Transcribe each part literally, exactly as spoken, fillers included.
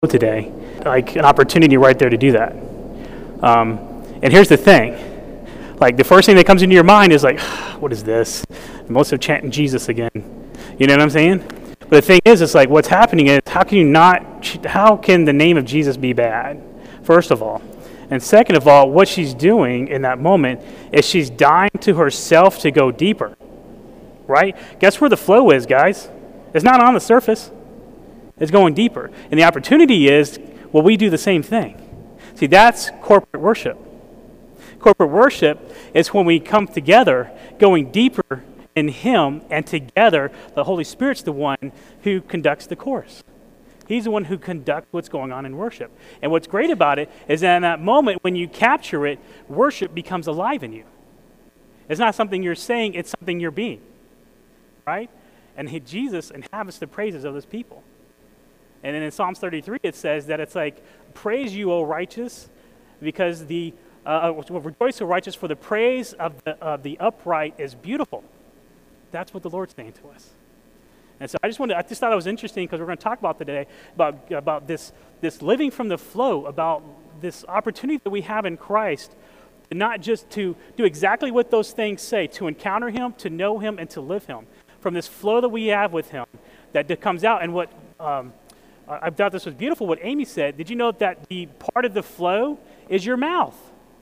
today, like an opportunity right there to do that. Um, and here's the thing, like the first thing that comes into your mind is like, what is this? Most of chanting Jesus again. You know what I'm saying? But the thing is, it's like what's happening is how can you not, how can the name of Jesus be bad? First of all. And second of all, what she's doing in that moment is she's dying to herself to go deeper. Right? Guess where the flow is, guys? It's not on the surface. It's going deeper. And the opportunity is, well, we do the same thing. See, that's corporate worship. Corporate worship is when we come together, going deeper in Him, and together, the Holy Spirit's the one who conducts the course. He's the one who conducts what's going on in worship. And what's great about it is that in that moment, when you capture it, worship becomes alive in you. It's not something you're saying, it's something you're being. Right? And he, Jesus inhabits the praises of His people. And then in Psalms thirty-three, it says that it's like, praise you, O righteous, because the, uh, rejoice, O righteous, for the praise of the, of the upright is beautiful. That's what the Lord's saying to us. And so I just wanted, I just thought it was interesting because we're going to talk about today, about, about this, this living from the flow, about this opportunity that we have in Christ, not just to do exactly what those things say, to encounter Him, to know Him, and to live Him. From this flow that we have with Him that, that comes out. And what um, I thought this was beautiful, what Amy said. Did you know that the part of the flow is your mouth?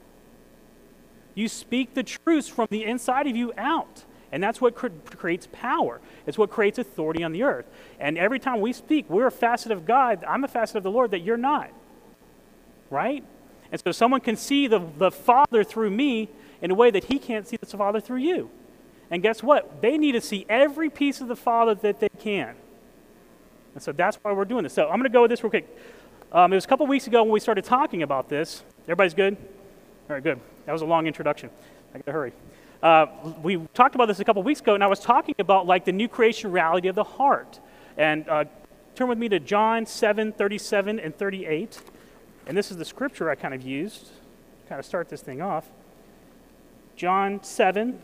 You speak the truths from the inside of you out. And that's what cre- creates power. It's what creates authority on the earth. And every time we speak, we're a facet of God. I'm a facet of the Lord that you're not. Right? And so someone can see the, the Father through me in a way that He can't see the Father through you. And guess what? They need to see every piece of the Father that they can. And so that's why we're doing this. So I'm going to go with this real quick. Um, it was a couple weeks ago when we started talking about this. Everybody's good? All right, good. That was a long introduction. I got to hurry. Uh, we talked about this a couple weeks ago, and I was talking about like the new creation reality of the heart. And uh, turn with me to John seven, thirty-seven and thirty-eight. And this is the scripture I kind of used to kind of start this thing off. John seven,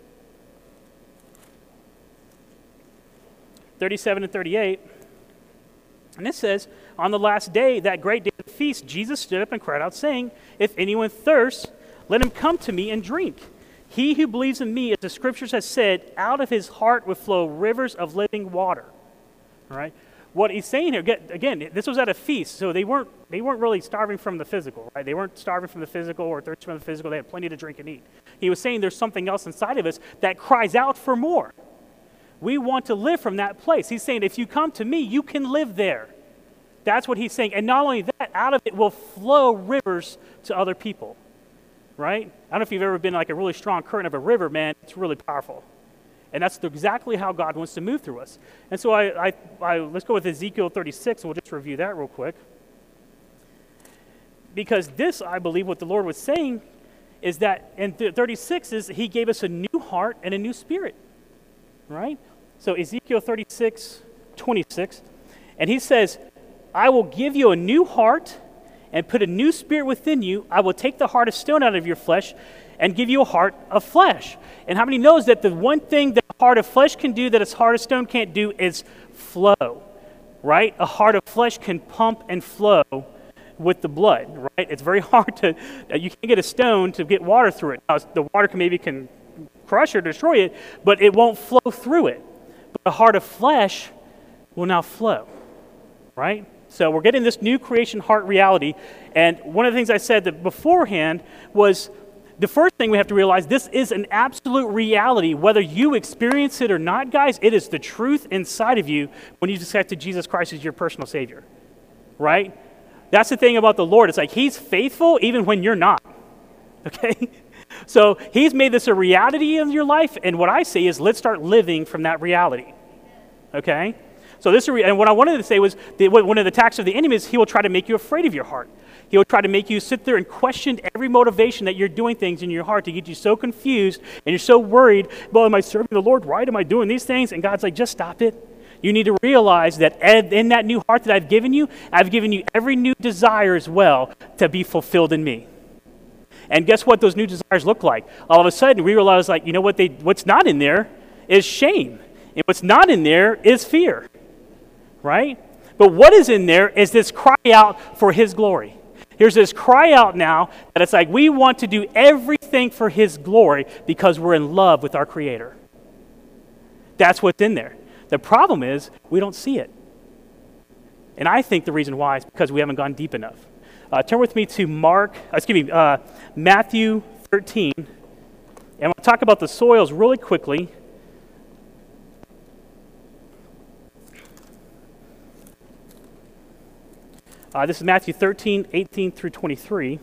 thirty-seven and thirty-eight. And it says, on the last day, that great day of the feast, Jesus stood up and cried out, saying, if anyone thirsts, let him come to me and drink. He who believes in me, as the scriptures have said, out of his heart will flow rivers of living water. All right? What he's saying here, again, this was at a feast, so they weren't they weren't really starving from the physical, right? They weren't starving from the physical or thirsty from the physical. They had plenty to drink and eat. He was saying there's something else inside of us that cries out for more. We want to live from that place. He's saying, if you come to me, you can live there. That's what he's saying. And not only that, out of it will flow rivers to other people, right? I don't know if you've ever been like a really strong current of a river, man. It's really powerful. And that's exactly how God wants to move through us. And so I, I, I let's go with Ezekiel thirty-six, and we'll just review that real quick. Because this, I believe, what the Lord was saying is that in thirty-six is He gave us a new heart and a new spirit. Right? So Ezekiel thirty-six, twenty-six, and He says, I will give you a new heart and put a new spirit within you. I will take the heart of stone out of your flesh and give you a heart of flesh. And how many knows that the one thing that a heart of flesh can do that a heart of stone can't do is flow, right? A heart of flesh can pump and flow with the blood, right? It's very hard to, you can't get a stone to get water through it. Now, the water can maybe can crush or destroy it, but it won't flow through it. But the heart of flesh will now flow, right? So we're getting this new creation heart reality. And one of the things I said that beforehand was the first thing we have to realize, this is an absolute reality. Whether you experience it or not, guys, it is the truth inside of you when you accept Jesus Christ as your personal Savior, right? That's the thing about the Lord. It's like He's faithful even when you're not, okay? So He's made this a reality in your life, and what I say is let's start living from that reality, okay? So this, and what I wanted to say was, that one of the attacks of the enemy is he will try to make you afraid of your heart. He will try to make you sit there and question every motivation that you're doing things in your heart to get you so confused and you're so worried, well, am I serving the Lord right? Am I doing these things? And God's like, just stop it. You need to realize that in that new heart that I've given you, I've given you every new desire as well to be fulfilled in me. And guess what those new desires look like? All of a sudden, we realize, like, you know what? They what's not in there is shame. And what's not in there is fear, right? But what is in there is this cry out for his glory. Here's this cry out now that it's like we want to do everything for his glory because we're in love with our Creator. That's what's in there. The problem is we don't see it. And I think the reason why is because we haven't gone deep enough. Uh, turn with me to Mark, excuse me, uh, Matthew thirteen. And we'll talk about the soils really quickly. Uh, this is Matthew thirteen, eighteen through twenty-three.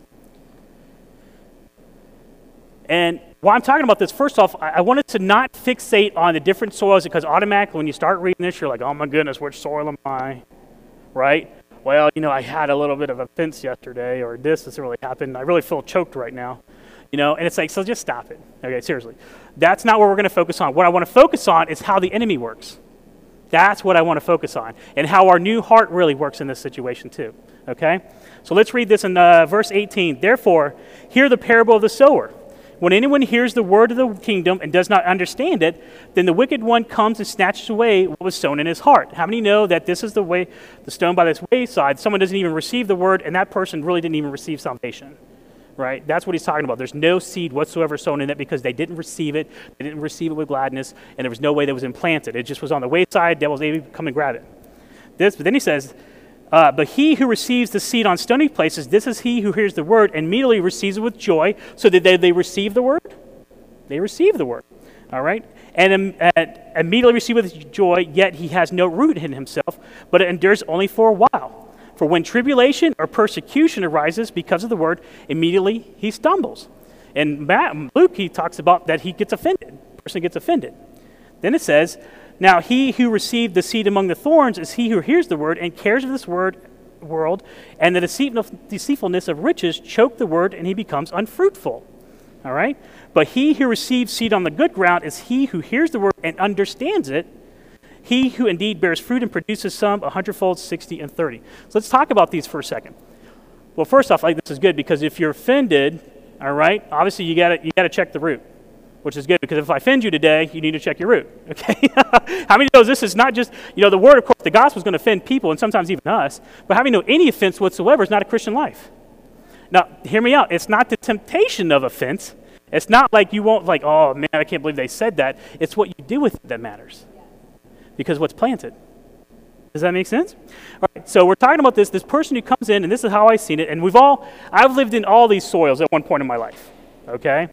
And while I'm talking about this, first off, I, I wanted to not fixate on the different soils because automatically when you start reading this, you're like, oh my goodness, which soil am I? Right? Well, you know, I had a little bit of offense yesterday, or this has really happened. I really feel choked right now. You know, and it's like, so just stop it. Okay, seriously. That's not what we're going to focus on. What I want to focus on is how the enemy works. That's what I want to focus on, and how our new heart really works in this situation too. Okay? So let's read this in uh, verse eighteen. Therefore, hear the parable of the sower. When anyone hears the word of the kingdom and does not understand it, then the wicked one comes and snatches away what was sown in his heart. How many know that this is the way, the stone by this wayside, someone doesn't even receive the word, and that person really didn't even receive salvation? Right? That's what he's talking about. There's no seed whatsoever sown in it because they didn't receive it. They didn't receive it with gladness, and there was no way that was implanted. It just was on the wayside. Devils able to come and grab it. This, but then he says, uh, but he who receives the seed on stony places, this is he who hears the word and immediately receives it with joy. So did they, they receive the word? They receive the word. All right? And um, uh, immediately receive it with joy, yet he has no root in himself, but it endures only for a while. For when tribulation or persecution arises because of the word, immediately he stumbles. And Matt, Luke, he talks about that he gets offended. The person gets offended. Then it says, now he who received the seed among the thorns is he who hears the word and cares of this word world, and the deceitfulness of riches choke the word, and he becomes unfruitful. All right? But he who receives seed on the good ground is he who hears the word and understands it, he who indeed bears fruit and produces some a hundredfold, sixty, and thirty. So let's talk about these for a second. Well, first off, like this is good because if you're offended, all right, obviously you got you got to check the root, which is good because if I offend you today, you need to check your root. Okay? How many knows this is not just, you know, the word, of course, the gospel is going to offend people and sometimes even us, but how many know any offense whatsoever is not a Christian life? Now, hear me out. It's not the temptation of offense. It's not like you won't like, oh man, I can't believe they said that. It's what you do with it that matters. Because what's planted. Does that make sense? All right, so we're talking about this, this person who comes in, and this is how I've seen it, and we've all, I've lived in all these soils at one point in my life, okay?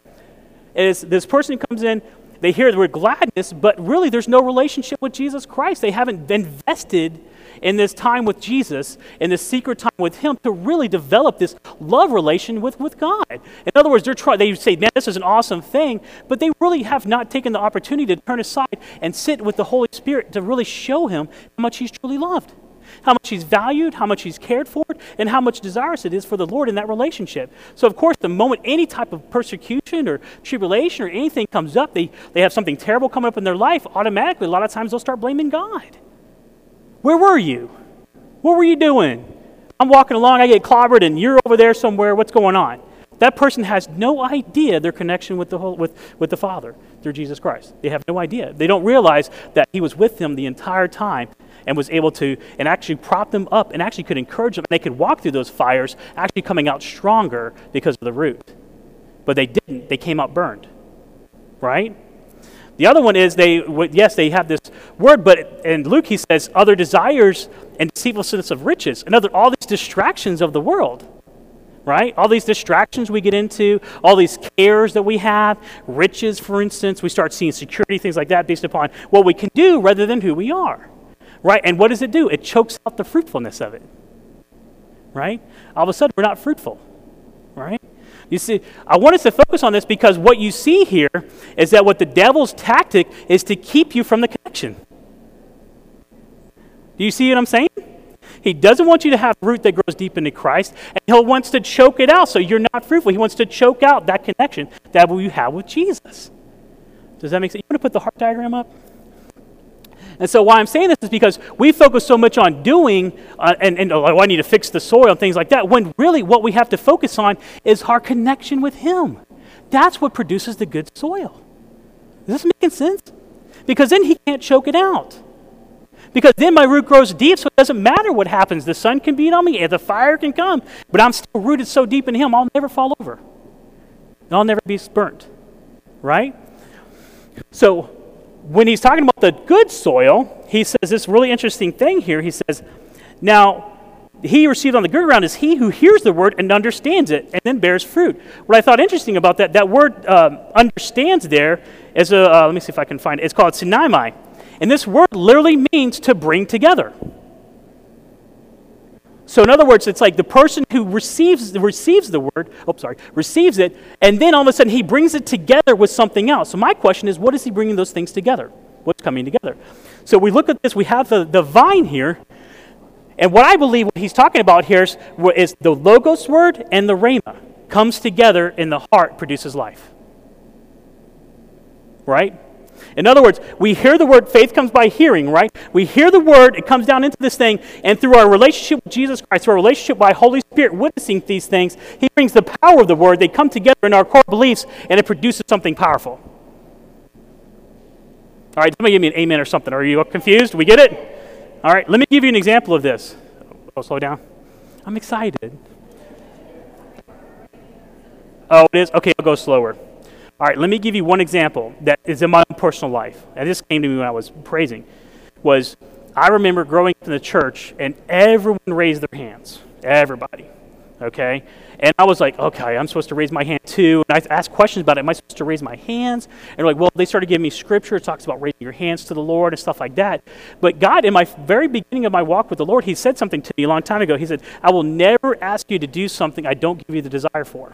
Is this person who comes in, they hear the word gladness, but really there's no relationship with Jesus Christ. They haven't invested in this time with Jesus, in this secret time with him to really develop this love relation with, with God. In other words, they're trying, they say, man, this is an awesome thing, but they really have not taken the opportunity to turn aside and sit with the Holy Spirit to really show him how much he's truly loved, how much he's valued, how much he's cared for, and how much desirous it is for the Lord in that relationship. So, of course, the moment any type of persecution or tribulation or anything comes up, they, they have something terrible come up in their life, automatically, a lot of times they'll start blaming God. Where were you? What were you doing? I'm walking along, I get clobbered, and you're over there somewhere. What's going on? That person has no idea their connection with the whole, with, with the Father through Jesus Christ. They have no idea. They don't realize that he was with them the entire time and was able to and actually prop them up and actually could encourage them. And they could walk through those fires actually coming out stronger because of the root. But they didn't. They came out burned. Right? The other one is they, yes, they have this word, but in Luke he says other desires and deceitfulness of riches. Another, all these distractions of the world, right? All these distractions we get into, all these cares that we have, riches, for instance, we start seeing security, things like that based upon what we can do rather than who we are, right? And what does it do? It chokes out the fruitfulness of it, right? All of a sudden we're not fruitful, right? You see, I want us to focus on this because what you see here is that what the devil's tactic is to keep you from the connection. Do you see what I'm saying? He doesn't want you to have root that grows deep into Christ, and he wants to choke it out so you're not fruitful. He wants to choke out that connection that you have with Jesus. Does that make sense? You want to put the heart diagram up? And so why I'm saying this is because we focus so much on doing uh, and, and oh, I need to fix the soil and things like that, when really what we have to focus on is our connection with him. That's what produces the good soil. Is this making sense? Because then he can't choke it out. Because then my root grows deep, so it doesn't matter what happens. The sun can beat on me, and the fire can come, but I'm still rooted so deep in him, I'll never fall over. And I'll never be burnt, right? So when he's talking about the good soil, he says this really interesting thing here. He says, now, he received on the good ground is he who hears the word and understands it and then bears fruit. What I thought interesting about that, that word um, understands there is a, uh, let me see if I can find it. It's called synaimai. And this word literally means to bring together. So in other words, it's like the person who receives, receives the word, oh, sorry, receives it, and then all of a sudden he brings it together with something else. So my question is, what is he bringing those things together? What's coming together? So we look at this, we have the, the vine here. And what I believe what he's talking about here is, is the logos word and the rhema comes together in the heart, produces life. Right? In other words, we hear the word, faith comes by hearing, right? We hear the word, it comes down into this thing, and through our relationship with Jesus Christ, through our relationship by Holy Spirit witnessing these things, he brings the power of the word, they come together in our core beliefs, and it produces something powerful. All right, somebody give me an amen or something. Are you confused? We get it? All right, let me give you an example of this. Oh, slow down. I'm excited. Oh, it is? Okay, I'll go slower. All right, let me give you one example that is in my own personal life. And this came to me when I was praising. Was I remember growing up in the church, and everyone raised their hands. Everybody. Okay? And I was like, okay, I'm supposed to raise my hand too. And I asked questions about it. Am I supposed to raise my hands? And they're like, well, they started giving me scripture. It talks about raising your hands to the Lord and stuff like that. But God, in my very beginning of my walk with the Lord, he said something to me a long time ago. He said, I will never ask you to do something I don't give you the desire for.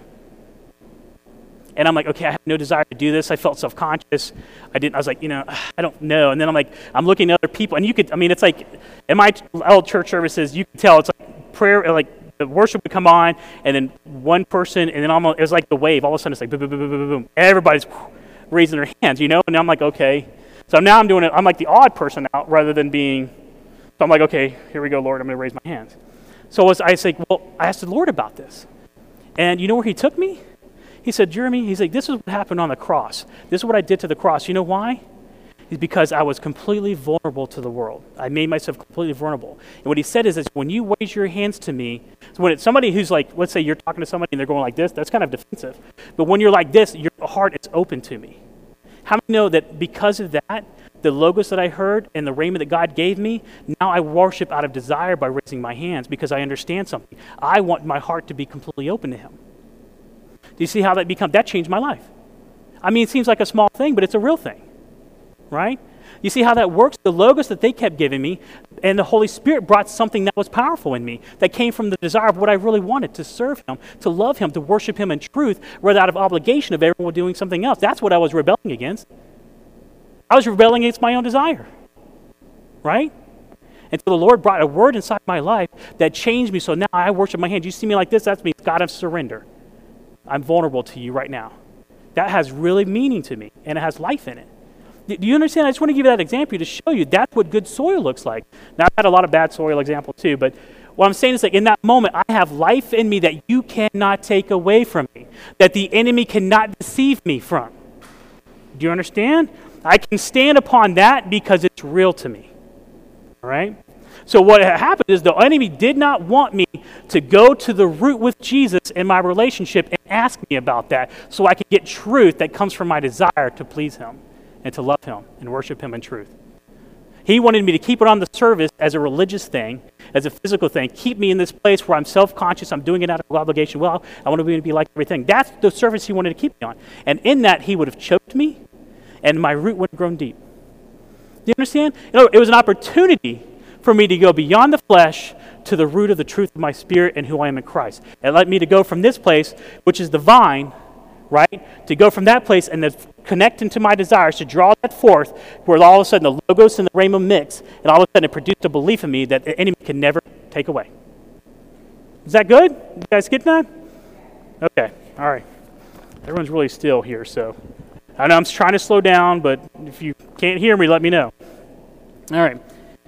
And I'm like, okay, I have no desire to do this. I felt self-conscious. I didn't, I was like, you know, I don't know. And then I'm like, I'm looking at other people. And you could, I mean, it's like, in my old church services, you can tell it's like prayer, like, the worship would come on, and then one person, and then almost, it was like the wave. All of a sudden, it's like boom, boom, boom, boom, boom, boom. Everybody's raising their hands, you know? And I'm like, okay. So now I'm doing it. I'm like the odd person out rather than being, so I'm like, okay, here we go, Lord. I'm going to raise my hands. So I was, I was like, well, I asked the Lord about this. And you know where he took me? He said, Jeremy, he's like, this is what happened on the cross. This is what I did to the cross. You know why? Is because I was completely vulnerable to the world. I made myself completely vulnerable. And what he said is, is when you raise your hands to me, so when it's somebody who's like, let's say you're talking to somebody and they're going like this, that's kind of defensive. But when you're like this, your heart is open to me. How many know that because of that, the logos that I heard and the rhema that God gave me, now I worship out of desire by raising my hands because I understand something. I want my heart to be completely open to him. Do you see how that becomes? That changed my life. I mean, it seems like a small thing, but it's a real thing. Right? You see how that works? The logos that they kept giving me, and the Holy Spirit brought something that was powerful in me, that came from the desire of what I really wanted, to serve him, to love him, to worship him in truth, rather out of obligation of everyone doing something else. That's what I was rebelling against. I was rebelling against my own desire. Right? And so the Lord brought a word inside my life that changed me, so now I worship my hands. You see me like this, that's me. God, I surrender. I'm vulnerable to you right now. That has really meaning to me, and it has life in it. Do you understand? I just want to give you that example to show you that's what good soil looks like. Now, I've had a lot of bad soil examples too, but what I'm saying is like in that moment, I have life in me that you cannot take away from me, that the enemy cannot deceive me from. Do you understand? I can stand upon that because it's real to me. All right? So what happened is the enemy did not want me to go to the root with Jesus in my relationship and ask me about that so I could get truth that comes from my desire to please him and to love him and worship him in truth. He wanted me to keep it on the service as a religious thing, as a physical thing, keep me in this place where I'm self-conscious, I'm doing it out of obligation. Well, I want to be, be like everything. That's the service he wanted to keep me on. And in that, he would have choked me, and my root would have grown deep. Do you understand? You know, it was an opportunity for me to go beyond the flesh to the root of the truth of my spirit and who I am in Christ. It led me to go from this place, which is the vine, right, to go from that place and to connect into my desires, to draw that forth, where all of a sudden the logos and the rhema mix, and all of a sudden it produced a belief in me that the enemy can never take away. Is that good? You guys get that? Okay, all right. Everyone's really still here, so I know I'm trying to slow down, but if you can't hear me, let me know. All right.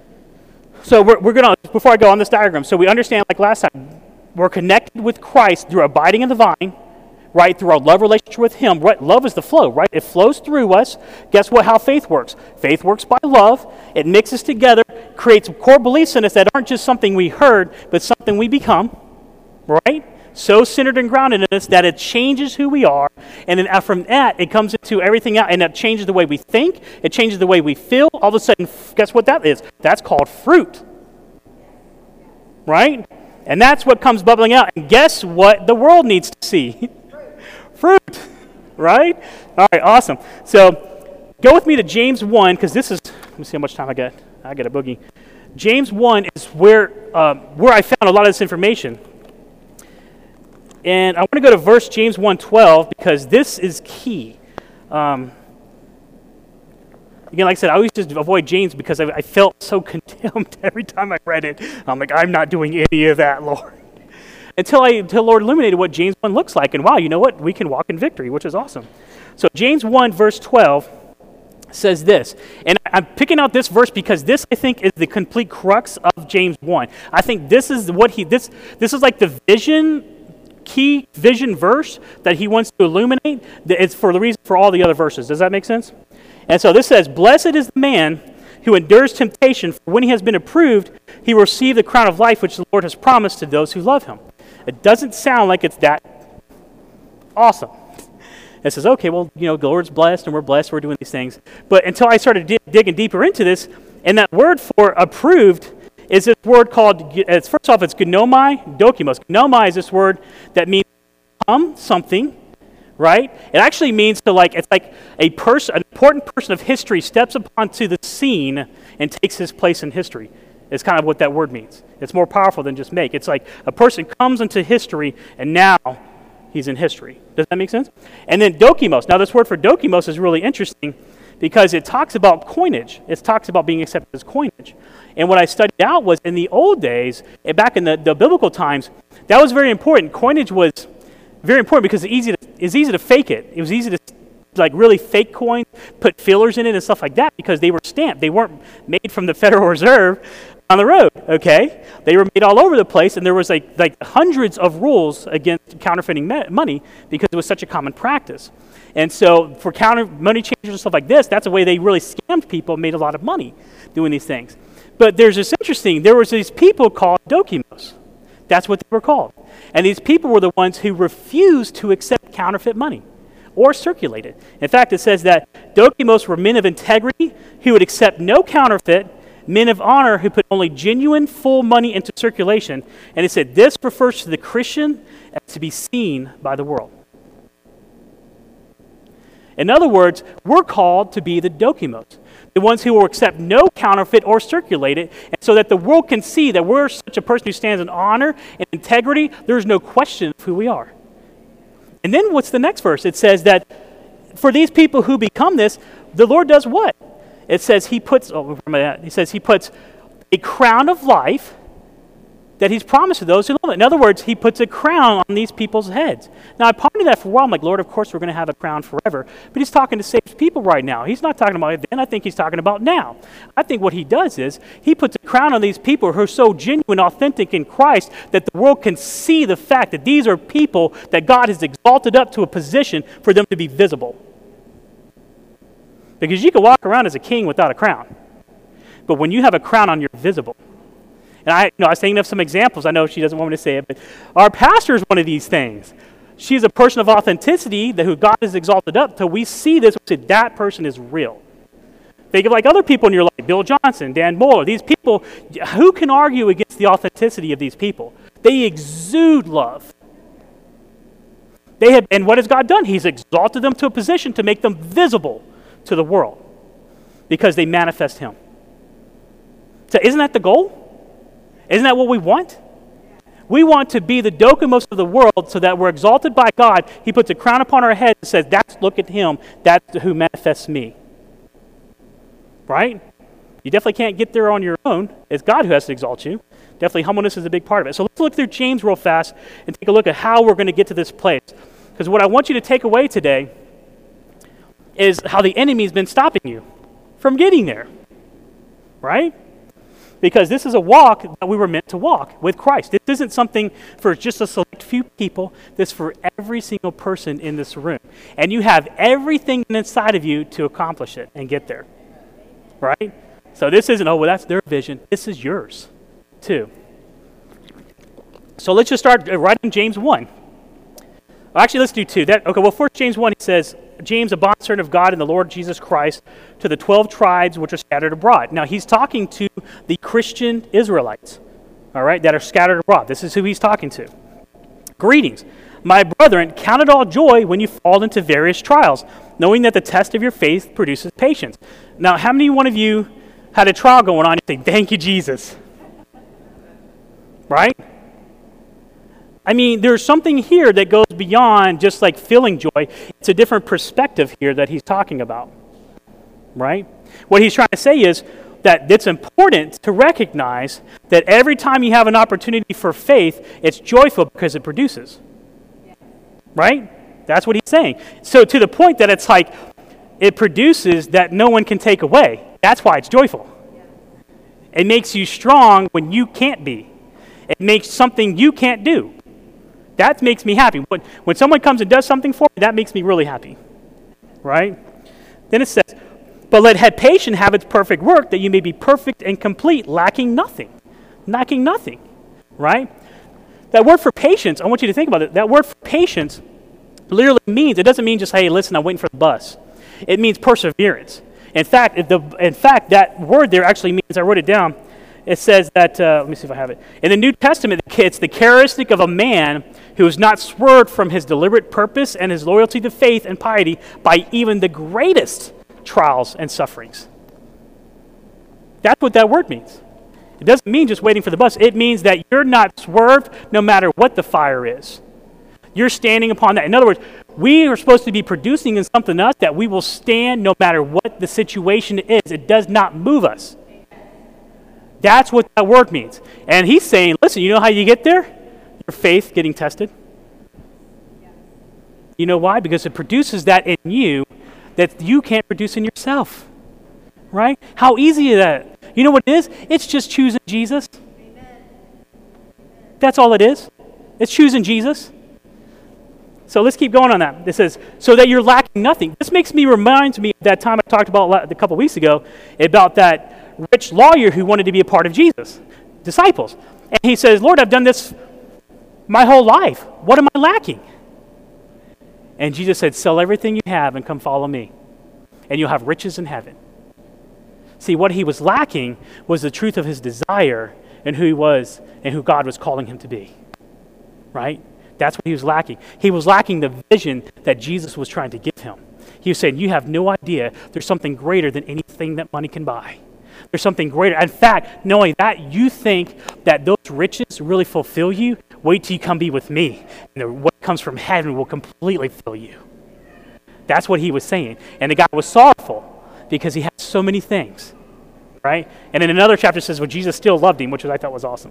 So we're, we're going to, before I go on this diagram, so we understand, like last time, we're connected with Christ through abiding in the vine, right? Through our love relationship with him, right? Love is the flow, right? It flows through us. Guess what? How faith works. Faith works by love. It mixes together, creates core beliefs in us that aren't just something we heard, but something we become, right? So centered and grounded in us that it changes who we are. And then from that, it comes into everything else, and that changes the way we think. It changes the way we feel. All of a sudden, guess what that is? That's called fruit, right? And that's what comes bubbling out. And guess what the world needs to see? Fruit, right? All right, awesome. So go with me to James one, because this is, let me see how much time I got. I got a boogie. James one is where, um, where I found a lot of this information. And I want to go to verse James one twelve, because this is key. Um, again, like I said, I always just avoid James because I, I felt so condemned every time I read it. I'm like, I'm not doing any of that, Lord. Until I, until Lord illuminated what James one looks like. And wow, you know what? We can walk in victory, which is awesome. So James one, verse twelve says this. And I'm picking out this verse because this, I think, is the complete crux of James one. I think this is what he, this, this is like the vision, key vision verse that he wants to illuminate. It's for the reason for all the other verses. Does that make sense? And so this says, blessed is the man who endures temptation, for when he has been approved, he will receive the crown of life which the Lord has promised to those who love him. It doesn't sound like it's that awesome. It says, okay, well, you know, the Lord's blessed and we're blessed, we're doing these things. But until I started di- digging deeper into this, and that word for approved is this word called, it's, first off, it's gnomai, dokimos. Gnomai is this word that means become something, right? It actually means to like, it's like a person, an important person of history steps upon to the scene and takes his place in history. It's kind of what that word means. It's more powerful than just make. It's like a person comes into history and now he's in history. Does that make sense? And then dokimos. Now this word for dokimos is really interesting because it talks about coinage. It talks about being accepted as coinage. And what I studied out was in the old days, and back in the, the biblical times, that was very important. Coinage was very important because it's easy to, it's easy to fake it. It was easy to like really fake coins, put fillers in it and stuff like that because they were stamped. They weren't made from the Federal Reserve on the road, okay? They were made all over the place, and there was like like hundreds of rules against counterfeiting me- money because it was such a common practice. And so for counter money changers and stuff like this, that's a way they really scammed people, made a lot of money doing these things. But there's this interesting, there was these people called dokimos. That's what they were called. And these people were the ones who refused to accept counterfeit money or circulate it. In fact, it says that dokimos were men of integrity who would accept no counterfeit, men of honor who put only genuine, full money into circulation. And it said this refers to the Christian as to be seen by the world. In other words, we're called to be the dokimos, the ones who will accept no counterfeit or circulate it, and so that the world can see that we're such a person who stands in honor and integrity. There's no question of who we are. And then what's the next verse? It says that for these people who become this, the Lord does what? It says he puts, oh, he says he puts a crown of life that he's promised to those who love it. In other words, he puts a crown on these people's heads. Now, I pondered that for a while. I'm like, Lord, of course we're going to have a crown forever. But he's talking to saved people right now. He's not talking about it then. I think he's talking about now. I think what he does is he puts a crown on these people who are so genuine, authentic in Christ that the world can see the fact that these are people that God has exalted up to a position for them to be visible. Because you can walk around as a king without a crown. But when you have a crown on, you're visible. And I, you know, I was thinking of some examples. I know she doesn't want me to say it, but our pastor is one of these things. She's a person of authenticity that who God has exalted up till we see this, we say that person is real. Think of like other people in your life, Bill Johnson, Dan Moore. These people, who can argue against the authenticity of these people? They exude love. They have, and what has God done? He's exalted them to a position to make them visible to the world because they manifest him. So isn't that the goal? Isn't that what we want? We want to be the dokimos of the world so that we're exalted by God. He puts a crown upon our head and says, that's, look at him. That's who manifests me. Right? You definitely can't get there on your own. It's God who has to exalt you. Definitely humbleness is a big part of it. So let's look through James real fast and take a look at how we're going to get to this place. Because what I want you to take away today is how the enemy's been stopping you from getting there. Right? Because this is a walk that we were meant to walk with Christ. This isn't something for just a select few people. This is for every single person in this room. And you have everything inside of you to accomplish it and get there. Right? So this isn't, oh, well, that's their vision. This is yours, too. So let's just start right in James one. Well, actually, let's do two. That, okay, well, first James one, he says, James, a bondservant of God and the Lord Jesus Christ, to the twelve tribes which are scattered abroad. Now, he's talking to the Christian Israelites, all right, that are scattered abroad. This is who he's talking to. Greetings. My brethren, count it all joy when you fall into various trials, knowing that the test of your faith produces patience. Now, how many one of you had a trial going on and you say, thank you, Jesus? Right? I mean, there's something here that goes beyond just like feeling joy. It's a different perspective here that he's talking about, right? What he's trying to say is that it's important to recognize that every time you have an opportunity for faith, it's joyful because it produces, right? That's what he's saying. So to the point that it's like it produces that no one can take away. That's why it's joyful. It makes you strong when you can't be. It makes something you can't do. That makes me happy. When, when someone comes and does something for me, that makes me really happy, right? Then it says, but let have patience have its perfect work, that you may be perfect and complete, lacking nothing. Lacking nothing, right? That word for patience, I want you to think about it. That word for patience literally means, it doesn't mean just, hey, listen, I'm waiting for the bus. It means perseverance. In fact, if the, in fact, that word there actually means, I wrote it down, it says that, uh, let me see if I have it. In the New Testament, it's the characteristic of a man who is not swerved from his deliberate purpose and his loyalty to faith and piety by even the greatest trials and sufferings. That's what that word means. It doesn't mean just waiting for the bus. It means that you're not swerved no matter what the fire is. You're standing upon that. In other words, we are supposed to be producing in something else that we will stand no matter what the situation is. It does not move us. That's what that word means. And he's saying, listen, you know how you get there? Your faith getting tested. You know why? Because it produces that in you that you can't produce in yourself. Right? How easy is that? You know what it is? It's just choosing Jesus. That's all it is. It's choosing Jesus. So let's keep going on that. It says, so that you're lacking nothing. This makes me, reminds me of that time I talked about a couple weeks ago about that rich lawyer who wanted to be a part of Jesus' disciples. And he says, Lord, I've done this my whole life. What am I lacking? And Jesus said, sell everything you have and come follow me, and you'll have riches in heaven. See, what he was lacking was the truth of his desire and who he was and who God was calling him to be. Right? That's what he was lacking. He was lacking the vision that Jesus was trying to give him. He was saying, you have no idea there's something greater than anything that money can buy. There's something greater. In fact, knowing that, you think that those riches really fulfill you, wait till you come be with me. And what comes from heaven will completely fill you. That's what he was saying. And the guy was sorrowful because he had so many things, right? And in another chapter it says, well, Jesus still loved him, which I thought was awesome.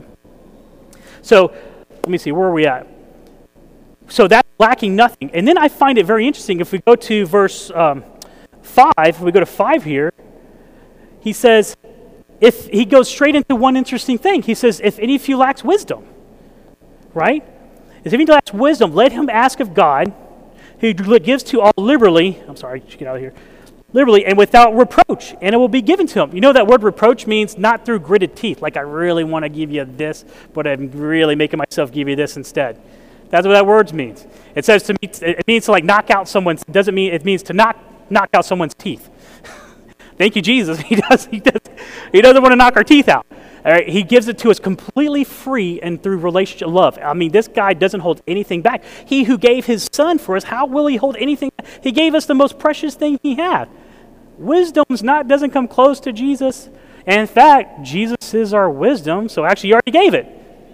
So let me see, where are we at? So that's lacking nothing. And then I find it very interesting, if we go to verse um, five, if we go to five here, he says, if he goes straight into one interesting thing. He says, if any of you lacks wisdom, right? If any of you lacks wisdom, let him ask of God, who gives to all liberally, I'm sorry, get out of here, liberally and without reproach, and it will be given to him. You know that word reproach means not through gritted teeth, like I really want to give you this, but I'm really making myself give you this instead. That's what that word means. It says to me, it means to like knock out someone's, it doesn't mean, it means to knock, knock out someone's teeth. Thank you, Jesus. He does. He does. He doesn't want to knock our teeth out. All right. He gives it to us completely free and through relationship love. I mean, this guy doesn't hold anything back. He who gave his son for us, how will he hold anything back? He gave us the most precious thing he had. Wisdom's not doesn't come close to Jesus. And in fact, Jesus is our wisdom. So actually, he already gave it.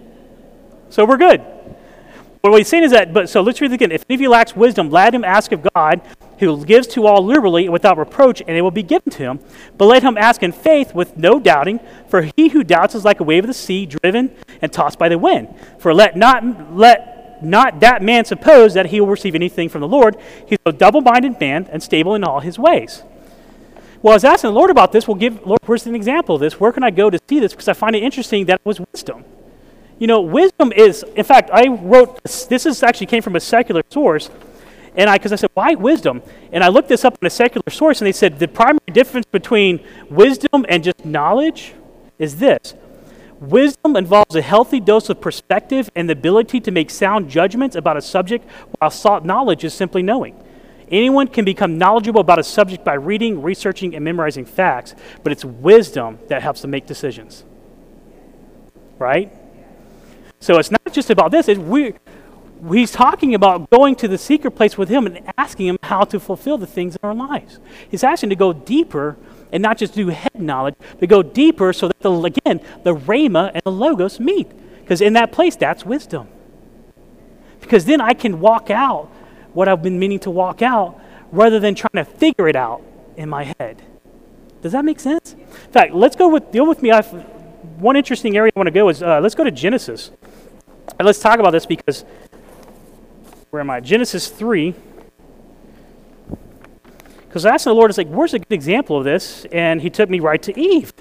So we're good. But what he's saying is that, but so let's read it again. If any of you lacks wisdom, let him ask of God, who gives to all liberally and without reproach, and it will be given to him. But let him ask in faith with no doubting, for he who doubts is like a wave of the sea, driven and tossed by the wind. For let not let not that man suppose that he will receive anything from the Lord. He's a double-minded man and stable in all his ways. Well, I was asking the Lord about this. Well, give, Lord, where's an example of this? Where can I go to see this? Because I find it interesting that it was wisdom. You know, wisdom is, in fact, I wrote, this is actually came from a secular source, and I, because I said, why wisdom? And I looked this up in a secular source, and they said the primary difference between wisdom and just knowledge is this. Wisdom involves a healthy dose of perspective and the ability to make sound judgments about a subject, while sought knowledge is simply knowing. Anyone can become knowledgeable about a subject by reading, researching, and memorizing facts, but it's wisdom that helps them make decisions. Right? So it's not just about this. It's we, he's talking about going to the secret place with him and asking him how to fulfill the things in our lives. He's asking to go deeper and not just do head knowledge, but go deeper so that, the, again, the Rhema and the Logos meet. Because in that place, that's wisdom. Because then I can walk out what I've been meaning to walk out rather than trying to figure it out in my head. Does that make sense? In fact, let's go with, deal with me. I've, one interesting area I want to go is, uh, let's go to Genesis. And let's talk about this because, where am I? Genesis three. Because I asked the Lord, it's like, where's a good example of this? And he took me right to Eve.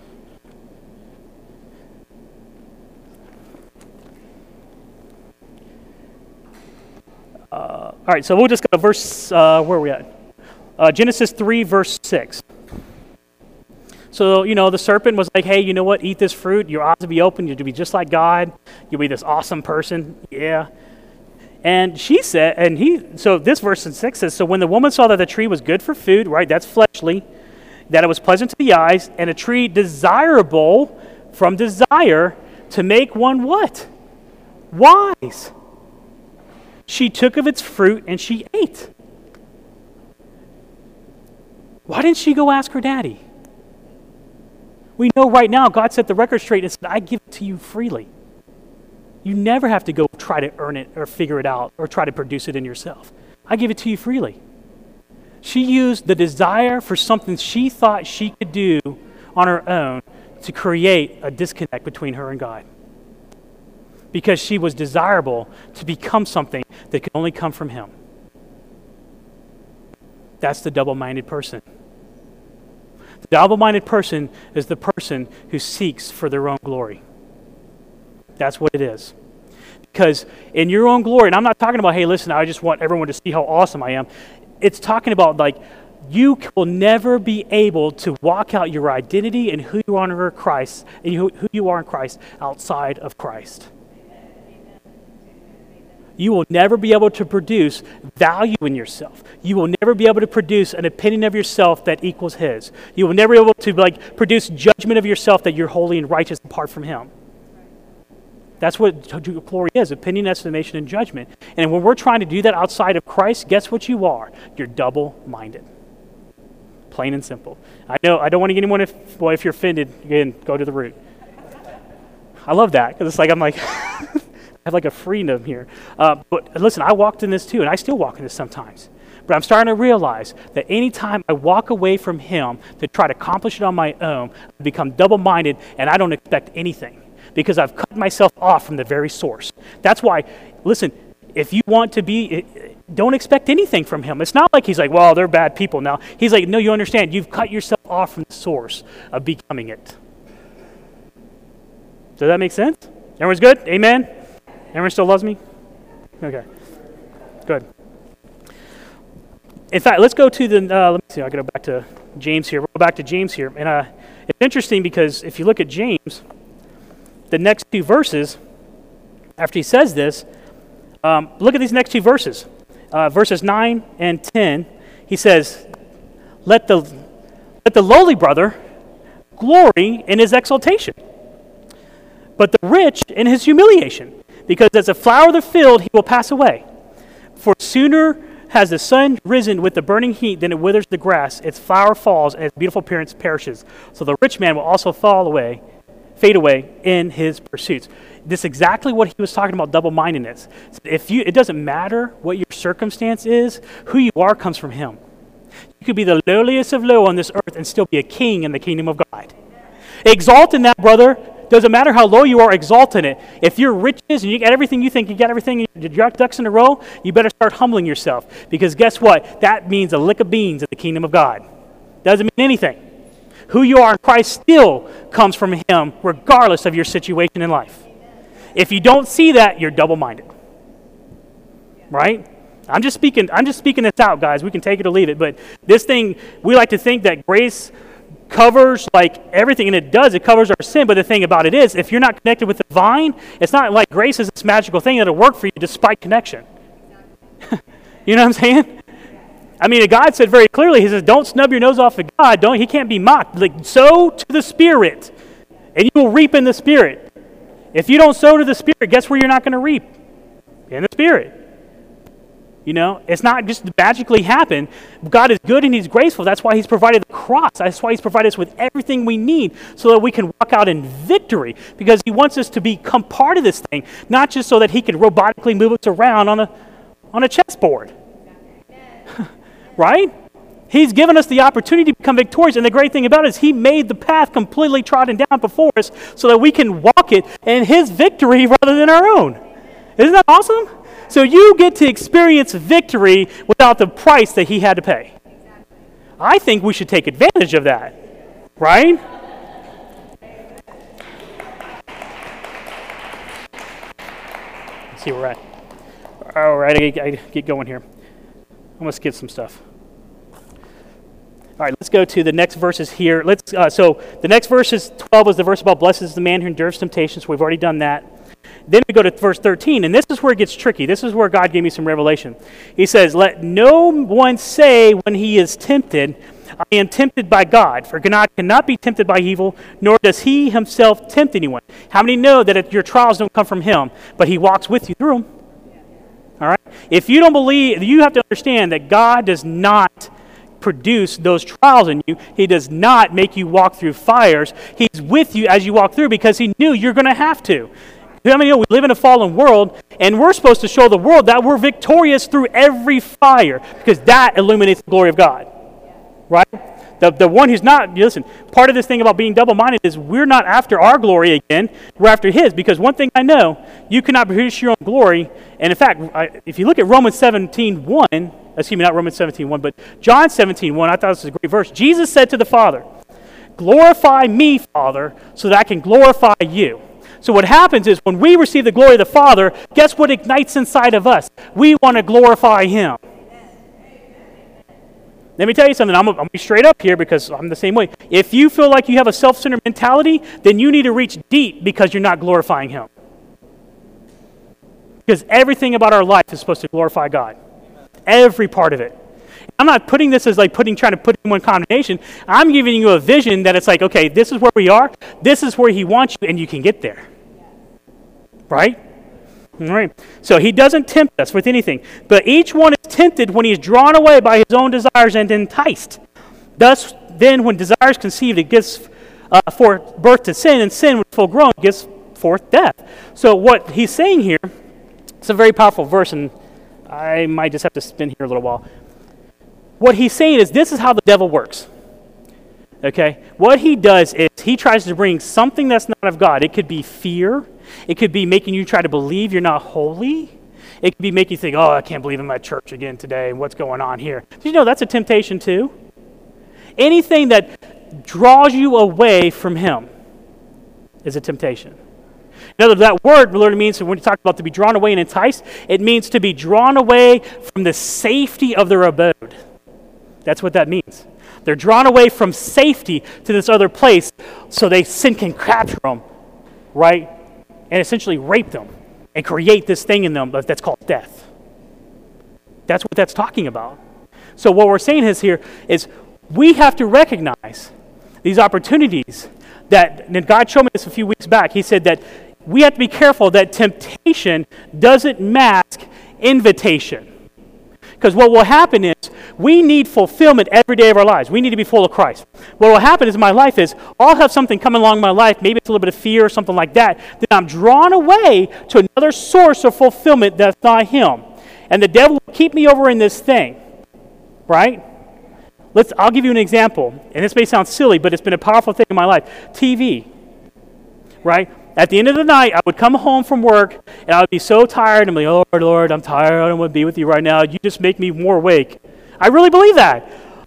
Uh, all right, so we'll just go to verse, uh, where are we at? Uh, Genesis three, verse six. So, you know, the serpent was like, hey, you know what? Eat this fruit. Your eyes will be open. You'll be just like God. You'll be this awesome person. Yeah. And she said, and he, so this verse in six says, so when the woman saw that the tree was good for food, right, that's fleshly, that it was pleasant to the eyes, and a tree desirable from desire to make one what? Wise. She took of its fruit and she ate. Why didn't she go ask her daddy? We know right now God set the record straight and said, I give it to you freely. You never have to go try to earn it or figure it out or try to produce it in yourself. I give it to you freely. She used the desire for something she thought she could do on her own to create a disconnect between her and God. Because she was desirable to become something that could only come from him. That's the double-minded person. The double-minded person is the person who seeks for their own glory. That's what it is. Because in your own glory, and I'm not talking about, hey, listen, I just want everyone to see how awesome I am. It's talking about, like, you will never be able to walk out your identity and who you are in Christ, and who you are in Christ outside of Christ. You will never be able to produce value in yourself. You will never be able to produce an opinion of yourself that equals his. You will never be able to like produce judgment of yourself that you're holy and righteous apart from him. That's what glory is, opinion, estimation, and judgment. And when we're trying to do that outside of Christ, guess what you are? You're double-minded. Plain and simple. I know, I don't want to get anyone, if, well, if you're offended, again, go to the root. I love that, because it's like, I'm like... I have like a freedom here. Uh, but listen, I walked in this too, and I still walk in this sometimes. But I'm starting to realize that anytime I walk away from him to try to accomplish it on my own, I become double-minded, and I don't expect anything because I've cut myself off from the very source. That's why, listen, if you want to be, don't expect anything from him. It's not like he's like, well, they're bad people now. He's like, no, you understand. You've cut yourself off from the source of becoming it. Does that make sense? Everyone's good? Amen? Everyone still loves me? Okay, good. In fact, let's go to the, uh, let me see, I'll go back to James here. We'll go back to James here. And uh, it's interesting because if you look at James, the next two verses, after he says this, um, look at these next two verses. Uh, verses nine and ten, he says, let the, let the lowly brother glory in his exaltation, but the rich in his humiliation. Because as a flower of the field, he will pass away. For sooner has the sun risen with the burning heat than it withers the grass. Its flower falls, and its beautiful appearance perishes. So the rich man will also fall away, fade away in his pursuits. This is exactly what he was talking about, double-mindedness. If you, it doesn't matter what your circumstance is, who you are comes from him. You could be the lowliest of low on this earth and still be a king in the kingdom of God. Exalt in that, brother. Doesn't matter how low you are, exalt in it. If you're riches and you get everything, you think you got everything, your ducks in a row, you better start humbling yourself. Because guess what? That means a lick of beans in the kingdom of God. Doesn't mean anything. Who you are in Christ still comes from him regardless of your situation in life. If you don't see that, you're double-minded. Right? I'm just speaking I'm just speaking this out, guys. We can take it or leave it, but this thing, we like to think that grace covers like everything, and it does. It covers our sin, but the thing about it is, if you're not connected with the vine, it's not like grace is this magical thing that'll work for you despite connection. You know what I'm saying? I mean, God said very clearly, he says, don't snub your nose off of God. Don't, he can't be mocked. Like, sow to the Spirit, and you will reap in the Spirit. If you don't sow to the Spirit, guess where you're not going to reap? In the Spirit. You know, it's not just magically happen. God is good and he's graceful. That's why he's provided the cross. That's why he's provided us with everything we need so that we can walk out in victory, because he wants us to become part of this thing, not just so that he can robotically move us around on a, on a chessboard. Right? He's given us the opportunity to become victorious, and the great thing about it is he made the path completely trodden down before us so that we can walk it in his victory rather than our own. Isn't that awesome? So you get to experience victory without the price that he had to pay. I think we should take advantage of that, right? Let's see where we're at. All right, I gotta get going here. I'm gonna skip some stuff. All right, let's go to the next verses here. Let's. Uh, so the next verse is twelve was the verse about blessed is the man who endures temptation. So we've already done that. Then we go to verse thirteen, and this is where it gets tricky. This is where God gave me some revelation. He says, let no one say when he is tempted, I am tempted by God, for God cannot be tempted by evil, nor does he himself tempt anyone. How many know that if your trials don't come from him, but he walks with you through them? All right? If you don't believe, you have to understand that God does not produce those trials in you. He does not make you walk through fires. He's with you as you walk through because he knew you're going to have to. How many know we live in a fallen world, and we're supposed to show the world that we're victorious through every fire, because that illuminates the glory of God, right? The, the one who's not, listen, part of this thing about being double-minded is we're not after our glory again, we're after his, because one thing I know, you cannot produce your own glory, and in fact, I, if you look at Romans seventeen one, excuse me, not Romans seventeen one, but John seventeen one, I thought this was a great verse. Jesus said to the Father, glorify me, Father, so that I can glorify you. So what happens is when we receive the glory of the Father, guess what ignites inside of us? We want to glorify him. Let me tell you something. I'm going to be straight up here because I'm the same way. If you feel like you have a self-centered mentality, then you need to reach deep because you're not glorifying him. Because everything about our life is supposed to glorify God. Every part of it. I'm not putting this as like putting, trying to put in one condemnation. I'm giving you a vision that it's like, okay, this is where we are. This is where he wants you, and you can get there. Right? All right. So he doesn't tempt us with anything. But each one is tempted when he is drawn away by his own desires and enticed. Thus, then, when desire is conceived, it gives uh, forth birth to sin, and sin, when full grown, gives forth death. So what he's saying here, it's a very powerful verse, and I might just have to spin here a little while. What he's saying is this is how the devil works. Okay? What he does is he tries to bring something that's not of God. It could be fear. It could be making you try to believe you're not holy. It could be making you think, oh, I can't believe I'm at church again today. What's going on here? Did you know that's a temptation too? Anything that draws you away from him is a temptation. In other words, that word literally means, when you talk about to be drawn away and enticed, it means to be drawn away from the safety of their abode. That's what that means. They're drawn away from safety to this other place so they sin can capture them, right? And essentially rape them and create this thing in them that's called death. That's what that's talking about. So what we're saying is here is we have to recognize these opportunities that, and God showed me this a few weeks back. He said that we have to be careful that temptation doesn't mask invitation. Because what will happen is we need fulfillment every day of our lives. We need to be full of Christ. What will happen is in my life is I'll have something come along in my life, maybe it's a little bit of fear or something like that, then I'm drawn away to another source of fulfillment that's not him. And the devil will keep me over in this thing, right? Let's. I'll give you an example, and this may sound silly, but it's been a powerful thing in my life. T V, right? At the end of the night, I would come home from work, and I would be so tired. I'm like, oh, Lord, Lord, I'm tired. I don't want to be with you right now. You just make me more awake. I really believe that.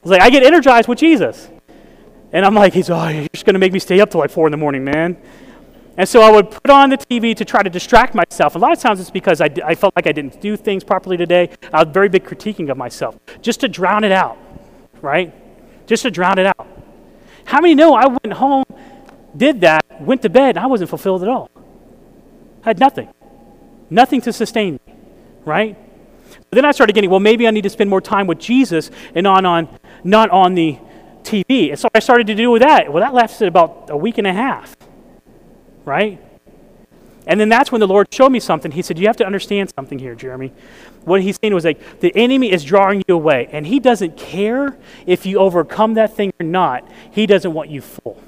It's like, I get energized with Jesus. And I'm like, he's, oh, you're just going to make me stay up till like four in the morning, man. And so I would put on the T V to try to distract myself. A lot of times it's because I, I felt like I didn't do things properly today. I was very big critiquing of myself, just to drown it out, right? Just to drown it out. How many know I went home, did that, went to bed, and I wasn't fulfilled at all? I had nothing. Nothing to sustain me, right? But then I started getting, well, maybe I need to spend more time with Jesus and on, on not on the T V. And so I started to do with that. Well, that lasted about a week and a half, right? And then that's when the Lord showed me something. He said, you have to understand something here, Jeremy. What he's saying was like, the enemy is drawing you away, and he doesn't care if you overcome that thing or not. He doesn't want you full.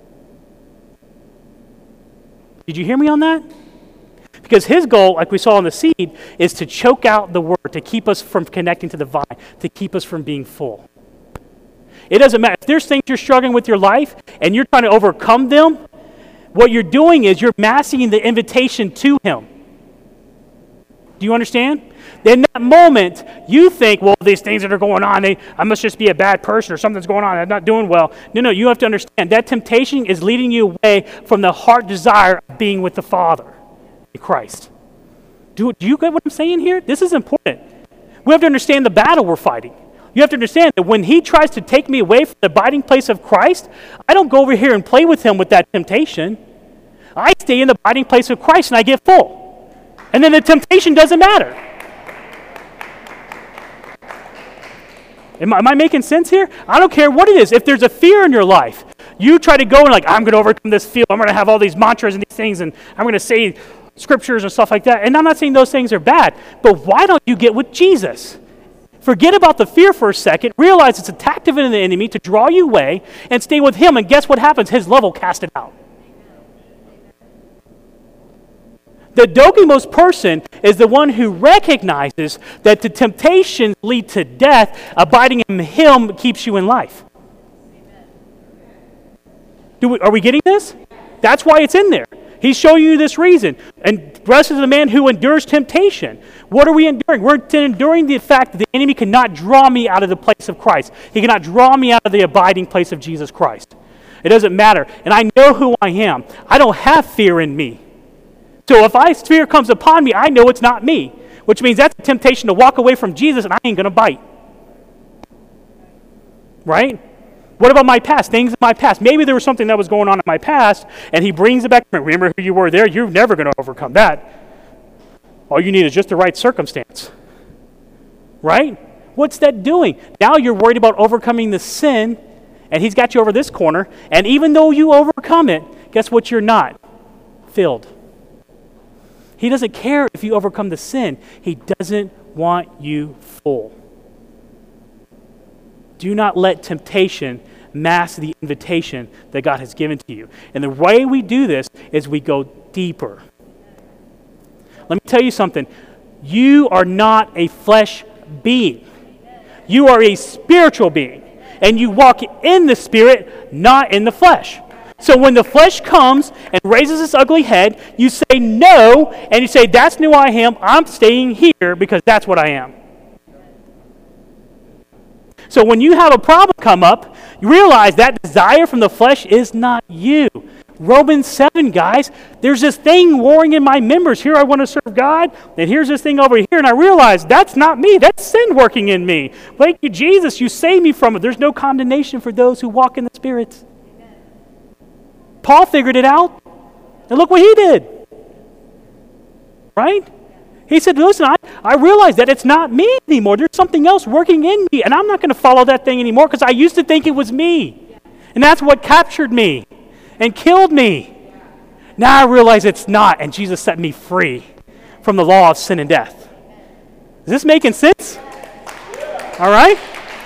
Did you hear me on that? Because his goal, like we saw on the seed, is to choke out the word, to keep us from connecting to the vine, to keep us from being full. It doesn't matter. If there's things you're struggling with your life and you're trying to overcome them, what you're doing is you're masking the invitation to him. Do you understand? In that moment, you think, well, these things that are going on, they, I must just be a bad person or something's going on, I'm not doing well. No, no, you have to understand that temptation is leading you away from the heart desire of being with the Father in Christ. Do, do you get what I'm saying here? This is important. We have to understand the battle we're fighting. You have to understand that when he tries to take me away from the abiding place of Christ, I don't go over here and play with him with that temptation. I stay in the abiding place of Christ and I get full. And then the temptation doesn't matter. Am I, am I making sense here? I don't care what it is. If there's a fear in your life, you try to go and like, I'm going to overcome this fear. I'm going to have all these mantras and these things, and I'm going to say scriptures and stuff like that. And I'm not saying those things are bad, but why don't you get with Jesus? Forget about the fear for a second. Realize it's a tactic of the enemy to draw you away, and stay with him. And guess what happens? His love will cast it out. The Dokimos person is the one who recognizes that the temptations lead to death. Abiding in him keeps you in life. Do we, are we getting this? That's why it's in there. He's showing you this reason. And blessed is the man who endures temptation. What are we enduring? We're enduring the fact that the enemy cannot draw me out of the place of Christ. He cannot draw me out of the abiding place of Jesus Christ. It doesn't matter. And I know who I am. I don't have fear in me. So if I, fear comes upon me, I know it's not me. Which means that's a temptation to walk away from Jesus, and I ain't going to bite. Right? What about my past? Things in my past. Maybe there was something that was going on in my past, and he brings it back. Remember who you were there? You're never going to overcome that. All you need is just the right circumstance. Right? What's that doing? Now you're worried about overcoming the sin, and he's got you over this corner, and even though you overcome it, guess what you're not? Filled. He doesn't care if you overcome the sin. He doesn't want you full. Do not let temptation mask the invitation that God has given to you. And the way we do this is we go deeper. Let me tell you something. You are not a flesh being. You are a spiritual being. And you walk in the Spirit, not in the flesh. So when the flesh comes and raises its ugly head, you say no, and you say, that's who I am. I'm staying here because that's what I am. So when you have a problem come up, you realize that desire from the flesh is not you. Romans seven, guys, there's this thing warring in my members. Here I want to serve God, and here's this thing over here, and I realize that's not me. That's sin working in me. Thank you, Jesus. You saved me from it. There's no condemnation for those who walk in the Spirit. Paul figured it out, and look what he did. Right? He said, listen, I, I realize that it's not me anymore. There's something else working in me, and I'm not going to follow that thing anymore because I used to think it was me. And that's what captured me and killed me. Now I realize it's not, and Jesus set me free from the law of sin and death. Is this making sense? All right?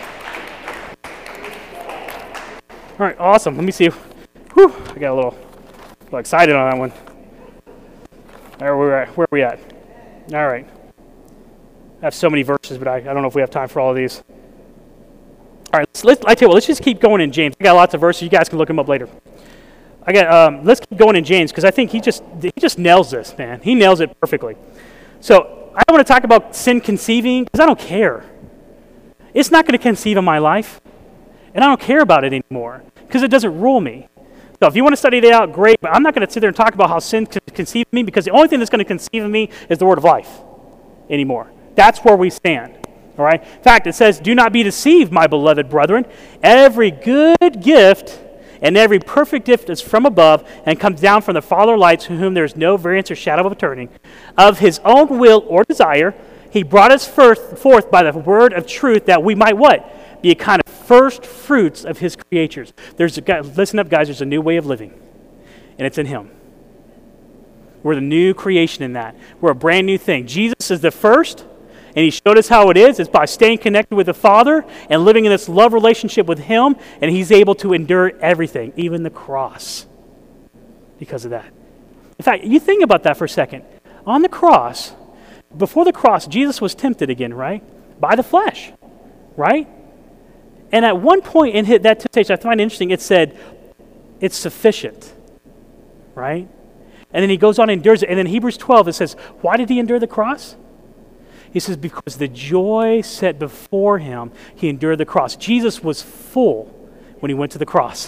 All right, awesome. Let me see. Whew, I got a little, a little excited on that one. All right, where are, where are we at? All right. I have so many verses, but I, I don't know if we have time for all of these. All right, let's, let's, I tell you what, let's just keep going in James. I got lots of verses. You guys can look them up later. I got. Um, let's keep going in James because I think he just he just nails this, man. He nails it perfectly. So I don't want to talk about sin conceiving because I don't care. It's not going to conceive in my life. And I don't care about it anymore because it doesn't rule me. So if you want to study it out, great, but I'm not going to sit there and talk about how sin can conceive me, because the only thing that's going to conceive of me is the word of life anymore. That's where we stand. All right. In fact, it says, "Do not be deceived, my beloved brethren. Every good gift and every perfect gift is from above and comes down from the Father of lights, to whom there is no variance or shadow of turning. Of his own will or desire, he brought us first, forth by the word of truth, that we might" what? "Be a kind of first fruits of his creatures." There's a, listen up, guys. There's a new way of living, and it's in him. We're the new creation in that. We're a brand new thing. Jesus is the first. And he showed us how it is. It's by staying connected with the Father and living in this love relationship with him. And he's able to endure everything, even the cross, because of that. In fact, you think about that for a second. On the cross, before the cross, Jesus was tempted again, right? By the flesh, right? And at one point in that temptation, I find it interesting, it said, "It's sufficient," right? And then he goes on and endures it. And in Hebrews twelve, it says, why did he endure the cross? He says, because the joy set before him, he endured the cross. Jesus was full when he went to the cross.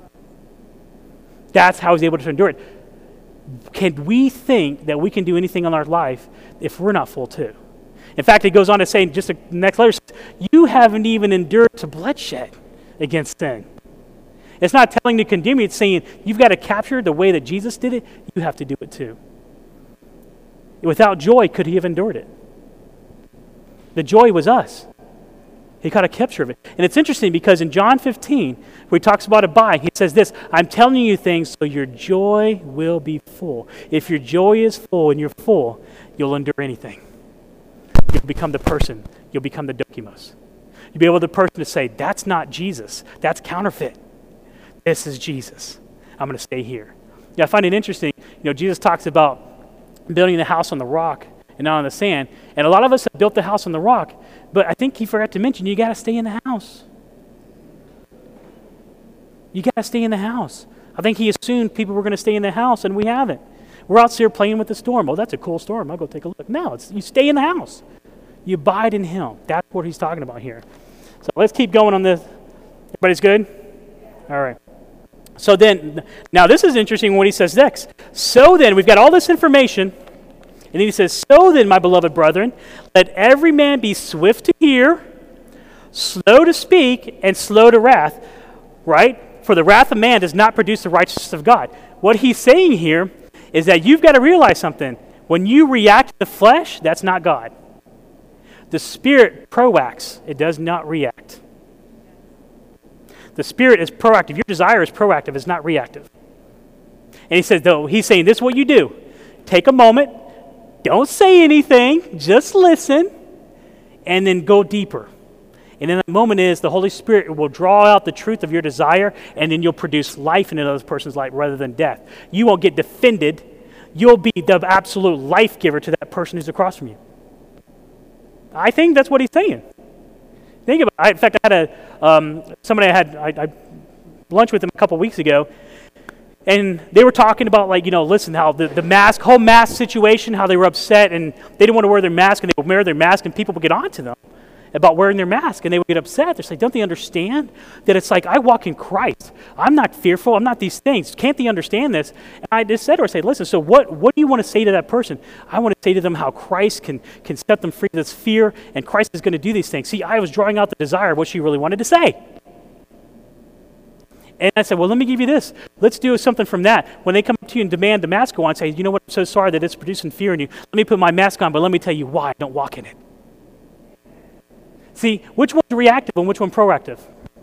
That's how he's able to endure it. Can we think that we can do anything in our life if we're not full too? In fact, he goes on to say, just the next letter says, you haven't even endured to bloodshed against sin. It's not telling you to condemn you. It's saying you've got to capture the way that Jesus did it. You have to do it too. Without joy, could he have endured it? The joy was us. He got a capture of it. And it's interesting because in John fifteen, where he talks about abide, he says this, "I'm telling you things so your joy will be full." If your joy is full and you're full, you'll endure anything. You'll become the person. You'll become the dokimos. You'll be able to the person to say, that's not Jesus. That's counterfeit. This is Jesus. I'm going to stay here. Yeah, I find it interesting. You know, Jesus talks about building the house on the rock and not on the sand. And a lot of us have built the house on the rock, but I think he forgot to mention you got to stay in the house. You got to stay in the house. I think he assumed people were going to stay in the house, and we haven't. We're out there playing with the storm. Oh, that's a cool storm. I'll go take a look. No, it's, you stay in the house. You abide in him. That's what he's talking about here. So let's keep going on this. Everybody's good? All right. So then, now this is interesting what he says next. So then, we've got all this information. And then he says, so then, my beloved brethren, let every man be swift to hear, slow to speak, and slow to wrath, right? For the wrath of man does not produce the righteousness of God. What he's saying here is that you've got to realize something. When you react to the flesh, that's not God. The Spirit proacts. It does not react. The Spirit is proactive. Your desire is proactive. It's not reactive. And he says, though, he's saying this is what you do. Take a moment. Don't say anything, just listen, and then go deeper. And then the moment is the Holy Spirit will draw out the truth of your desire, and then you'll produce life in another person's life rather than death. You won't get defended. You'll be the absolute life giver to that person who's across from you. I think that's what he's saying. Think about it. In fact, I had a um, somebody I had I, I lunch with them a couple weeks ago. And they were talking about, like, you know, listen, how the, the mask, whole mask situation, how they were upset and they didn't want to wear their mask, and they would wear their mask and people would get on to them about wearing their mask, and they would get upset. They're like, don't they understand that it's like, I walk in Christ. I'm not fearful. I'm not these things. Can't they understand this? And I just said to her, I said, listen, so what, what do you want to say to that person? I want to say to them how Christ can, can set them free from this fear, and Christ is going to do these things. See, I was drawing out the desire of what she really wanted to say. And I said, well, let me give you this. Let's do something from that. When they come up to you and demand the mask go on, say, you know what, I'm so sorry that it's producing fear in you. Let me put my mask on, but let me tell you why I don't walk in it. See, which one's reactive and which one's proactive?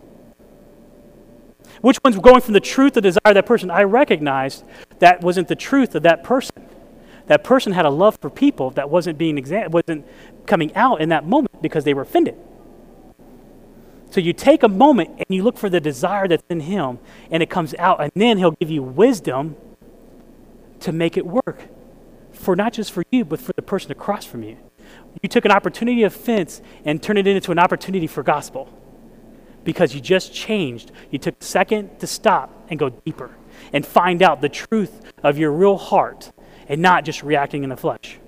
Which one's going from the truth of desire of that person? I recognized that wasn't the truth of that person. That person had a love for people that wasn't being exa- wasn't coming out in that moment because they were offended. So you take a moment and you look for the desire that's in him, and it comes out, and then he'll give you wisdom to make it work, for not just for you, but for the person across from you. You took an opportunity of offense and turned it into an opportunity for gospel because you just changed. You took a second to stop and go deeper and find out the truth of your real heart and not just reacting in the flesh.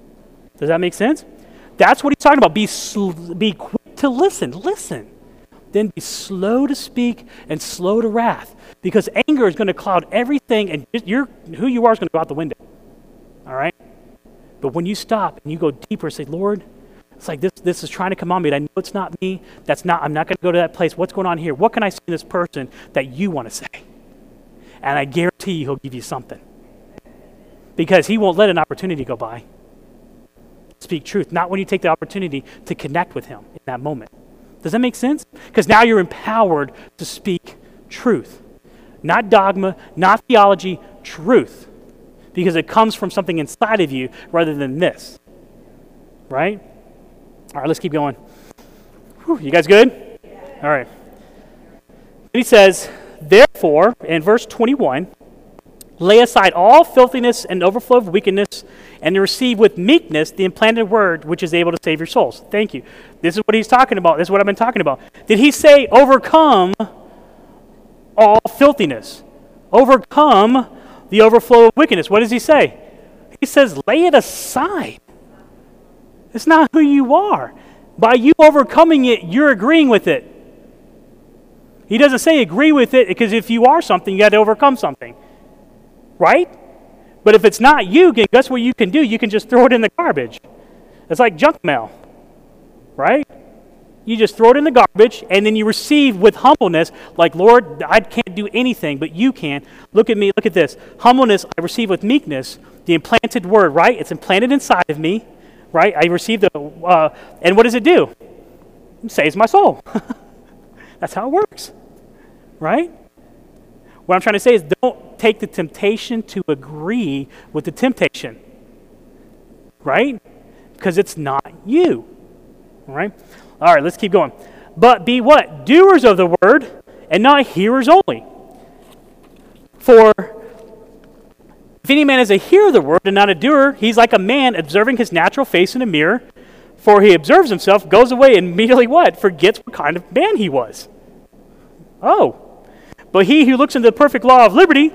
Does that make sense? That's what he's talking about. Be, sl- be quick to listen. Listen. then be slow to speak and slow to wrath, because anger is going to cloud everything, and you're, who you are is going to go out the window. All right? But when you stop and you go deeper and say, Lord, it's like this, this is trying to come on me, and I know it's not me. That's not, I'm not going to go to that place. What's going on here? What can I see in this person that you want to say? And I guarantee you he'll give you something. Because he won't let an opportunity go by. Speak truth, not when you take the opportunity to connect with him in that moment. Does that make sense? Because now you're empowered to speak truth. Not dogma, not theology, truth. Because it comes from something inside of you rather than this. Right? All right, let's keep going. Whew, you guys good? All right. And he says, therefore, in verse twenty-one, lay aside all filthiness and overflow of wickedness, and receive with meekness the implanted word which is able to save your souls. Thank you. This is what he's talking about. This is what I've been talking about. Did he say overcome all filthiness? Overcome the overflow of wickedness. What does he say? He says, lay it aside. It's not who you are. By you overcoming it, you're agreeing with it. He doesn't say agree with it, because if you are something, you got to overcome something. Right? But if it's not you, guess what you can do? You can just throw it in the garbage. It's like junk mail. Right? You just throw it in the garbage, and then you receive with humbleness, like, Lord, I can't do anything, but you can. Look at me, look at this. Humbleness, I receive with meekness, the implanted word, right? It's implanted inside of me, right? I receive the, uh, and what does it do? It saves my soul. That's how it works, right? What I'm trying to say is don't take the temptation to agree with the temptation, right? Because it's not you, all right? All right, let's keep going. But be what? Doers of the word, and not hearers only. For if any man is a hearer of the word and not a doer, he's like a man observing his natural face in a mirror. For he observes himself, goes away, and immediately what? Forgets what kind of man he was. Oh. But he who looks into the perfect law of liberty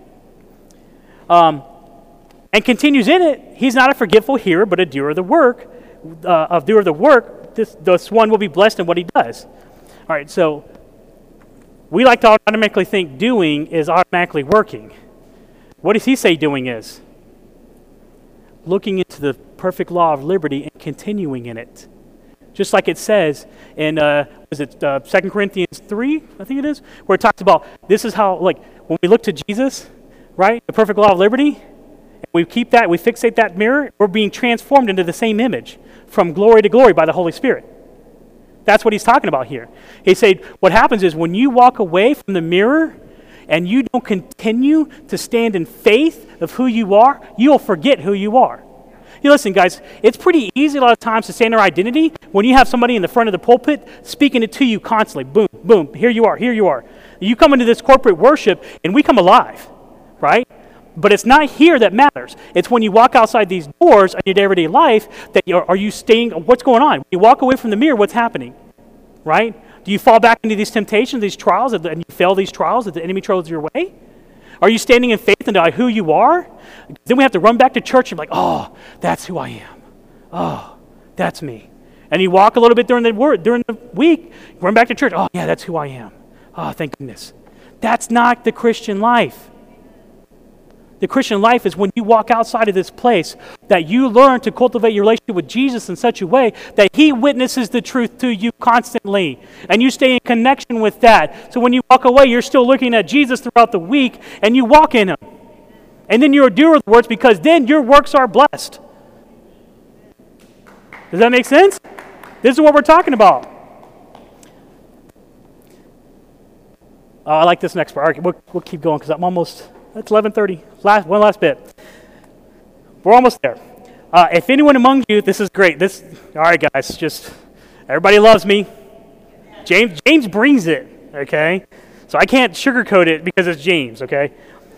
um, and continues in it, he's not a forgetful hearer, but a doer of the work. Uh, of doer of the work, this, this one will be blessed in what he does. All right, so we like to automatically think doing is automatically working. What does he say doing is? Looking into the perfect law of liberty and continuing in it. Just like it says in, uh, is it uh, Second Corinthians three, I think it is, where it talks about this is how, like, when we look to Jesus, right, the perfect law of liberty, and we keep that, we fixate that mirror, we're being transformed into the same image from glory to glory by the Holy Spirit. That's what he's talking about here. He said what happens is when you walk away from the mirror and you don't continue to stand in faith of who you are, you'll forget who you are. You listen, guys, it's pretty easy a lot of times to stand in our identity when you have somebody in the front of the pulpit speaking it to you constantly. Boom, boom, here you are, here you are. You come into this corporate worship and we come alive, right? But it's not here that matters. It's when you walk outside these doors in your everyday life that you're, are you staying, what's going on? When you walk away from the mirror, what's happening, right? Do you fall back into these temptations, these trials, and you fail these trials that the enemy throws your way? Are you standing in faith into who you are? Then we have to run back to church and be like, oh, that's who I am. Oh, that's me. And you walk a little bit during the word, during the week, run back to church. Oh, yeah, that's who I am. Oh, thank goodness. That's not the Christian life. The Christian life is when you walk outside of this place, that you learn to cultivate your relationship with Jesus in such a way that he witnesses the truth to you constantly. And you stay in connection with that. So when you walk away, you're still looking at Jesus throughout the week, and you walk in him. And then you're a doer of the works, because then your works are blessed. Does that make sense? This is what we're talking about. Uh, I like this next part. We'll, we'll keep going because I'm almost... That's eleven thirty. Last, one last bit. We're almost there. Uh, if anyone among you, this is great. This, all right, guys. Just everybody loves me. James, James brings it. Okay, so I can't sugarcoat it because it's James. Okay.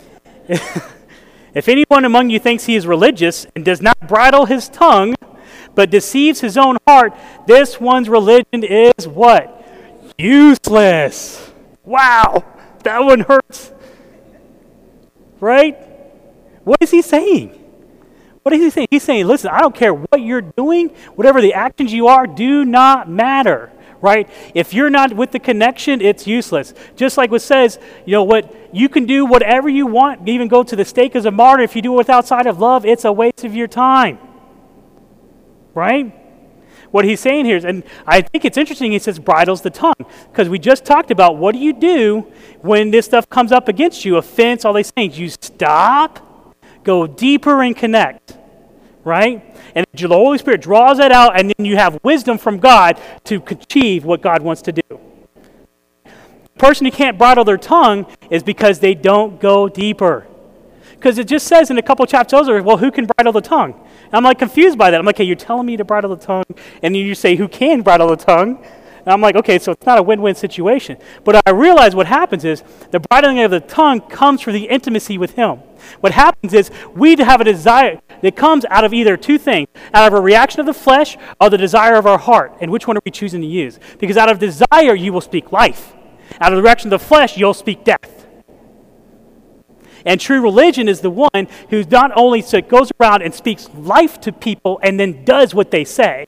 If anyone among you thinks he is religious and does not bridle his tongue, but deceives his own heart, this one's religion is what? Useless. Wow, that one hurts. Right? What is he saying? What is he saying? He's saying, listen, I don't care what you're doing, whatever the actions you are, do not matter. right? If you're not with the connection, it's useless. Just like what says, you know what, you can do whatever you want, even go to the stake as a martyr. If you do it outside of love, it's a waste of your time, right? What he's saying here is, and I think it's interesting, he says bridles the tongue, because we just talked about what do you do when this stuff comes up against you, offense, all these things. You stop, go deeper and connect, right? And the Holy Spirit draws that out, and then you have wisdom from God to achieve what God wants to do. The person who can't bridle their tongue is because they don't go deeper. Because it just says in a couple chapters earlier, well, who can bridle the tongue? And I'm like confused by that. I'm like, okay, you're telling me to bridle the tongue, and then you say, who can bridle the tongue? And I'm like, okay, so it's not a win-win situation. But I realize what happens is the bridling of the tongue comes from the intimacy with Him. What happens is we have a desire that comes out of either two things, out of a reaction of the flesh or the desire of our heart. And which one are we choosing to use? Because out of desire, you will speak life. Out of the reaction of the flesh, you'll speak death. And true religion is the one who not only goes around and speaks life to people and then does what they say,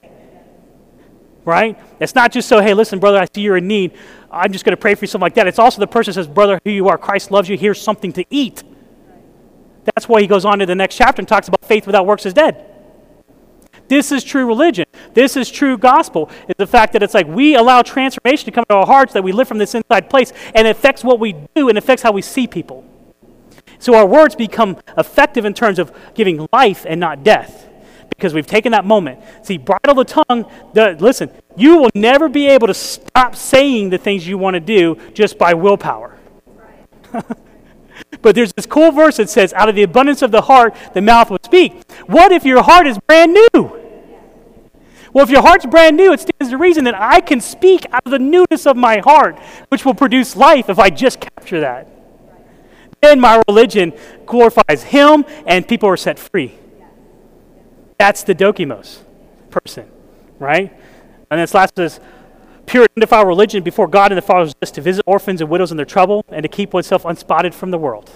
right? It's not just so, hey, listen, brother, I see you're in need. I'm just going to pray for you, something like that. It's also the person who says, brother, who you are, Christ loves you, here's something to eat. That's why he goes on to the next chapter and talks about faith without works is dead. This is true religion. This is true gospel, is the fact that it's like we allow transformation to come into our hearts, that we live from this inside place, and it affects what we do and affects how we see people. So our words become effective in terms of giving life and not death, because we've taken that moment. See, bridle the tongue. The, listen, you will never be able to stop saying the things you want to do just by willpower. Right. But there's this cool verse that says, out of the abundance of the heart, the mouth will speak. What if your heart is brand new? Well, if your heart's brand new, it stands to reason that I can speak out of the newness of my heart, which will produce life if I just capture that. Then my religion glorifies Him, and people are set free. That's the dokimos person, right? And this last is pure and undefiled religion before God and the Father is to visit orphans and widows in their trouble and to keep oneself unspotted from the world.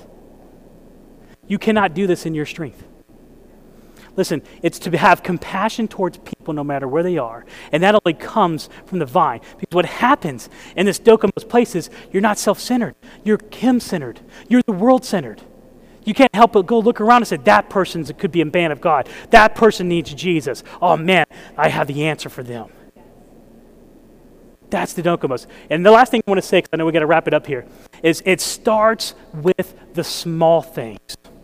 You cannot do this in your strength. Listen, it's to have compassion towards people no matter where they are. And that only comes from the vine. Because what happens in this dokimos place is you're not self-centered. You're Him-centered. You're the world-centered. You can't help but go look around and say, that person could be a man of God. That person needs Jesus. Oh man, I have the answer for them. That's the dokimos. And the last thing I want to say, because I know we got to wrap it up here, is it starts with the small things.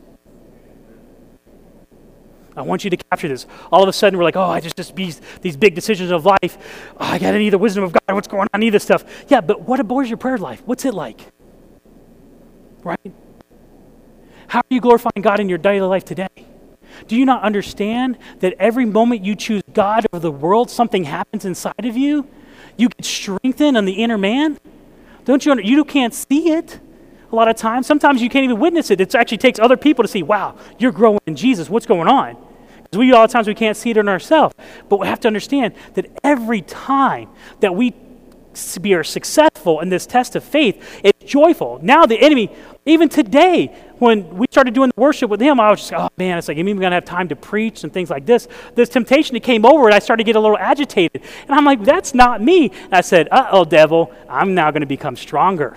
I want you to capture this. All of a sudden, we're like, oh, I just, just these, these big decisions of life. Oh, I got to need the wisdom of God. What's going on? I need this stuff. Yeah, but what about your prayer life? What's it like? Right? How are you glorifying God in your daily life today? Do you not understand that every moment you choose God over the world, something happens inside of you? You get strengthened on the inner man? Don't you? Under, you can't see it a lot of times. Sometimes you can't even witness it. It actually takes other people to see, wow, you're growing in Jesus. What's going on? Because we, a lot of times, we can't see it in ourselves. But we have to understand that every time that we are successful in this test of faith, it's joyful. Now the enemy, even today, when we started doing the worship with him, I was just, oh man, it's like, I'm even going to have time to preach and things like this. This temptation that came over, and I started to get a little agitated. And I'm like, that's not me. And I said, uh-oh, devil, I'm now going to become stronger.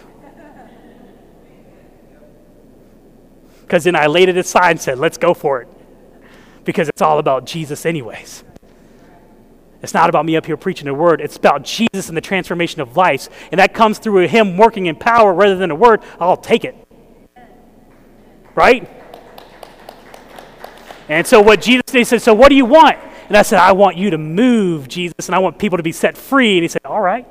Because then I laid it aside and said, let's go for it. Because it's all about Jesus anyways. It's not about me up here preaching the word. It's about Jesus and the transformation of lives. And that comes through Him working in power rather than a word. I'll take it. Right? And so what Jesus did, He said, so what do you want? And I said, I want you to move, Jesus, and I want people to be set free. And He said, all right.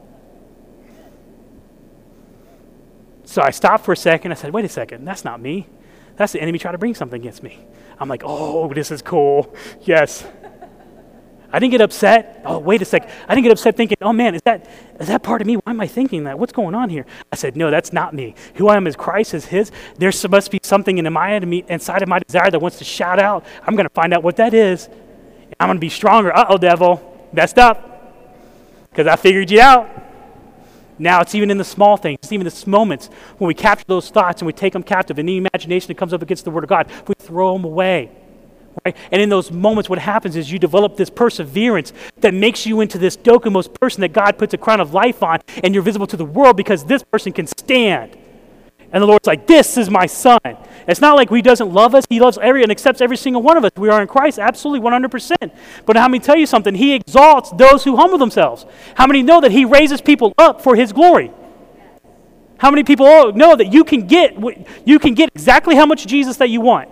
So I stopped for a second. I said, wait a second. That's not me. That's the enemy trying to bring something against me. I'm like, oh, this is cool. Yes. I didn't get upset. Oh, wait a sec. I didn't get upset thinking, oh man, is that is that part of me? Why am I thinking that? What's going on here? I said, no, that's not me. Who I am is Christ, is His. There must be something in my enemy, inside of my desire that wants to shout out. I'm going to find out what that is. I'm going to be stronger. Uh-oh, devil. Messed up. Because I figured you out. Now it's even in the small things. It's even the moments when we capture those thoughts and we take them captive. And the imagination that comes up against the Word of God, we throw them away. Right? And in those moments, what happens is you develop this perseverance that makes you into this dokimos person that God puts a crown of life on, and you're visible to the world because this person can stand. And the Lord's like, this is my son. It's not like he doesn't love us. He loves every and accepts every single one of us. We are in Christ, absolutely one hundred percent. But how many tell you something? He exalts those who humble themselves. How many know that he raises people up for his glory? How many people know that you can get you can get exactly how much Jesus that you want?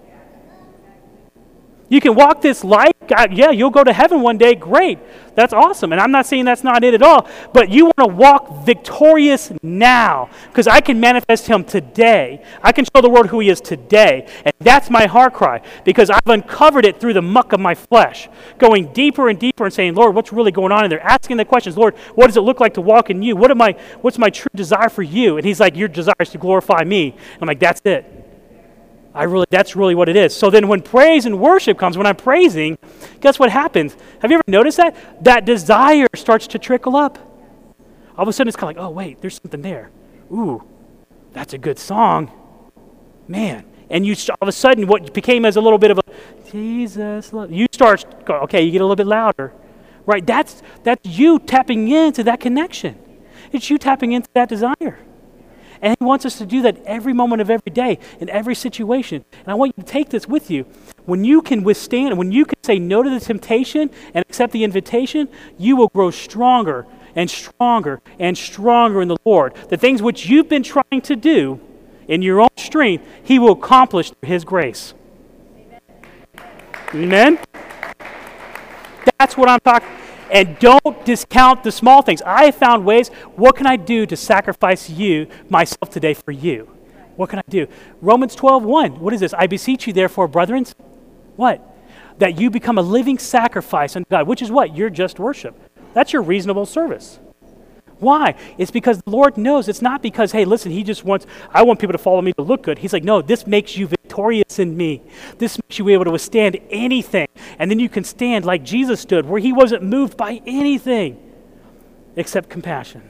You can walk this life. God, yeah, you'll go to heaven one day. Great. That's awesome. And I'm not saying that's not it at all. But you want to walk victorious now because I can manifest him today. I can show the world who he is today. And that's my heart cry because I've uncovered it through the muck of my flesh, going deeper and deeper and saying, Lord, what's really going on in there? Asking the questions, Lord, what does it look like to walk in you? What am I, what's my true desire for you? And he's like, your desire is to glorify me. And I'm like, that's it. I really, that's really what it is. So then when praise and worship comes, when I'm praising, guess what happens? Have you ever noticed that? That desire starts to trickle up. All of a sudden it's kind of like, oh, wait, there's something there. Ooh, that's a good song. Man. And you all of a sudden, what became as a little bit of a, Jesus, love, you start, okay, you get a little bit louder. Right? That's, that's you tapping into that connection. It's you tapping into that desire. And he wants us to do that every moment of every day, in every situation. And I want you to take this with you. When you can withstand, when you can say no to the temptation and accept the invitation, you will grow stronger and stronger and stronger in the Lord. The things which you've been trying to do in your own strength, he will accomplish through his grace. Amen? Amen? That's what I'm talking about. And don't discount the small things. I have found ways, what can I do to sacrifice you, myself today for you? What can I do? Romans twelve one, what is this? I beseech you therefore, brethren, what? That you become a living sacrifice unto God, which is what? Your just worship. That's your reasonable service. Why? It's because the Lord knows. It's not because, hey, listen, he just wants, I want people to follow me to look good. He's like, no, this makes you victorious in me. This makes you able to withstand anything. And then you can stand like Jesus stood, where he wasn't moved by anything except compassion.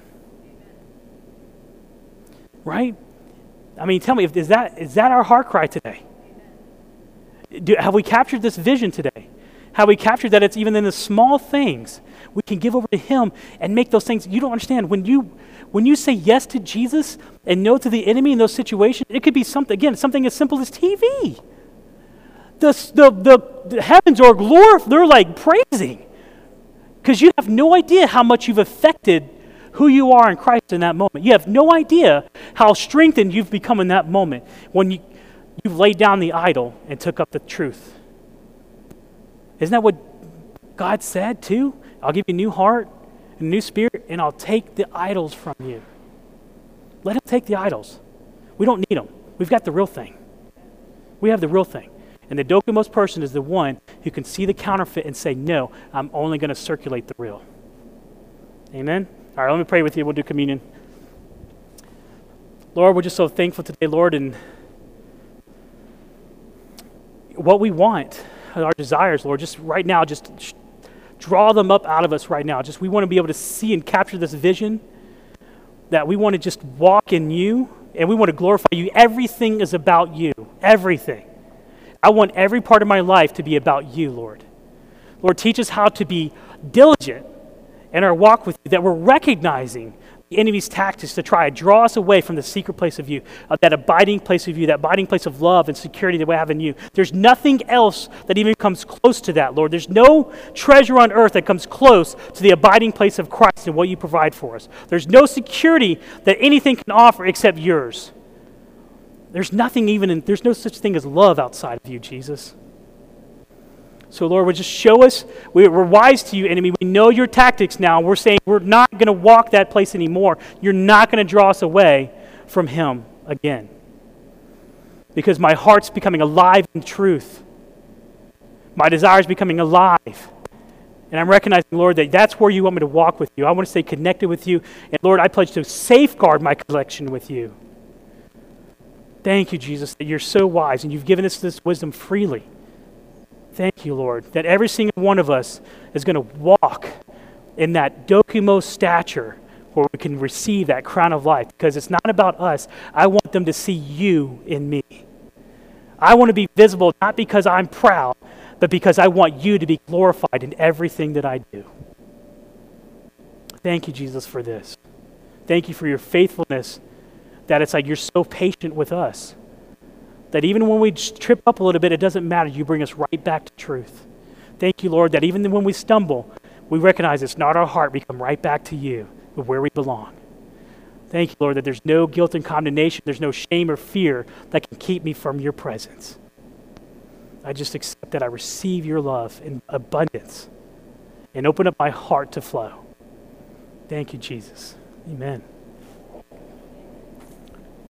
Right? I mean, tell me, if, is that is that our heart cry today? Do, have we captured this vision today? Have we captured that it's even in the small things we can give over to him and make those things? You don't understand. When you when you say yes to Jesus and no to the enemy in those situations, it could be something, again, something as simple as T V. The, the, the, the heavens are glorified. They're like praising because you have no idea how much you've affected who you are in Christ in that moment. You have no idea how strengthened you've become in that moment when you, you've laid down the idol and took up the truth. Isn't that what God said too? I'll give you a new heart, a new spirit, and I'll take the idols from you. Let him take the idols. We don't need them. We've got the real thing. We have the real thing. And the dokimos person is the one who can see the counterfeit and say, no, I'm only going to circulate the real. Amen? All right, let me pray with you. We'll do communion. Lord, we're just so thankful today, Lord, and what we want, our desires, Lord, just right now, just sh- draw them up out of us right now. Just we want to be able to see and capture this vision that we want to just walk in you and we want to glorify you. Everything is about you. Everything. I want every part of my life to be about you, Lord. Lord, teach us how to be diligent in our walk with you, that we're recognizing the enemy's tactics to try to draw us away from the secret place of you, uh, that abiding place of you, that abiding place of love and security that we have in you. There's nothing else that even comes close to that, Lord. There's no treasure on earth that comes close to the abiding place of Christ and what you provide for us. There's no security that anything can offer except yours. There's nothing even, in, there's no such thing as love outside of you, Jesus. So, Lord, would just show us, we, we're wise to you, enemy. We know your tactics now. We're saying we're not going to walk that place anymore. You're not going to draw us away from him again. Because my heart's becoming alive in truth. My desire's becoming alive. And I'm recognizing, Lord, that that's where you want me to walk with you. I want to stay connected with you. And, Lord, I pledge to safeguard my connection with you. Thank you, Jesus, that you're so wise and you've given us this wisdom freely. Thank you, Lord, that every single one of us is going to walk in that dokimos stature where we can receive that crown of life, because it's not about us. I want them to see you in me. I want to be visible not because I'm proud, but because I want you to be glorified in everything that I do. Thank you, Jesus, for this. Thank you for your faithfulness, that it's like you're so patient with us, that even when we trip up a little bit, it doesn't matter. You bring us right back to truth. Thank you, Lord, that even when we stumble, we recognize it's not our heart. We come right back to you, but where we belong. Thank you, Lord, that there's no guilt and condemnation. There's no shame or fear that can keep me from your presence. I just accept that I receive your love in abundance and open up my heart to flow. Thank you, Jesus. Amen.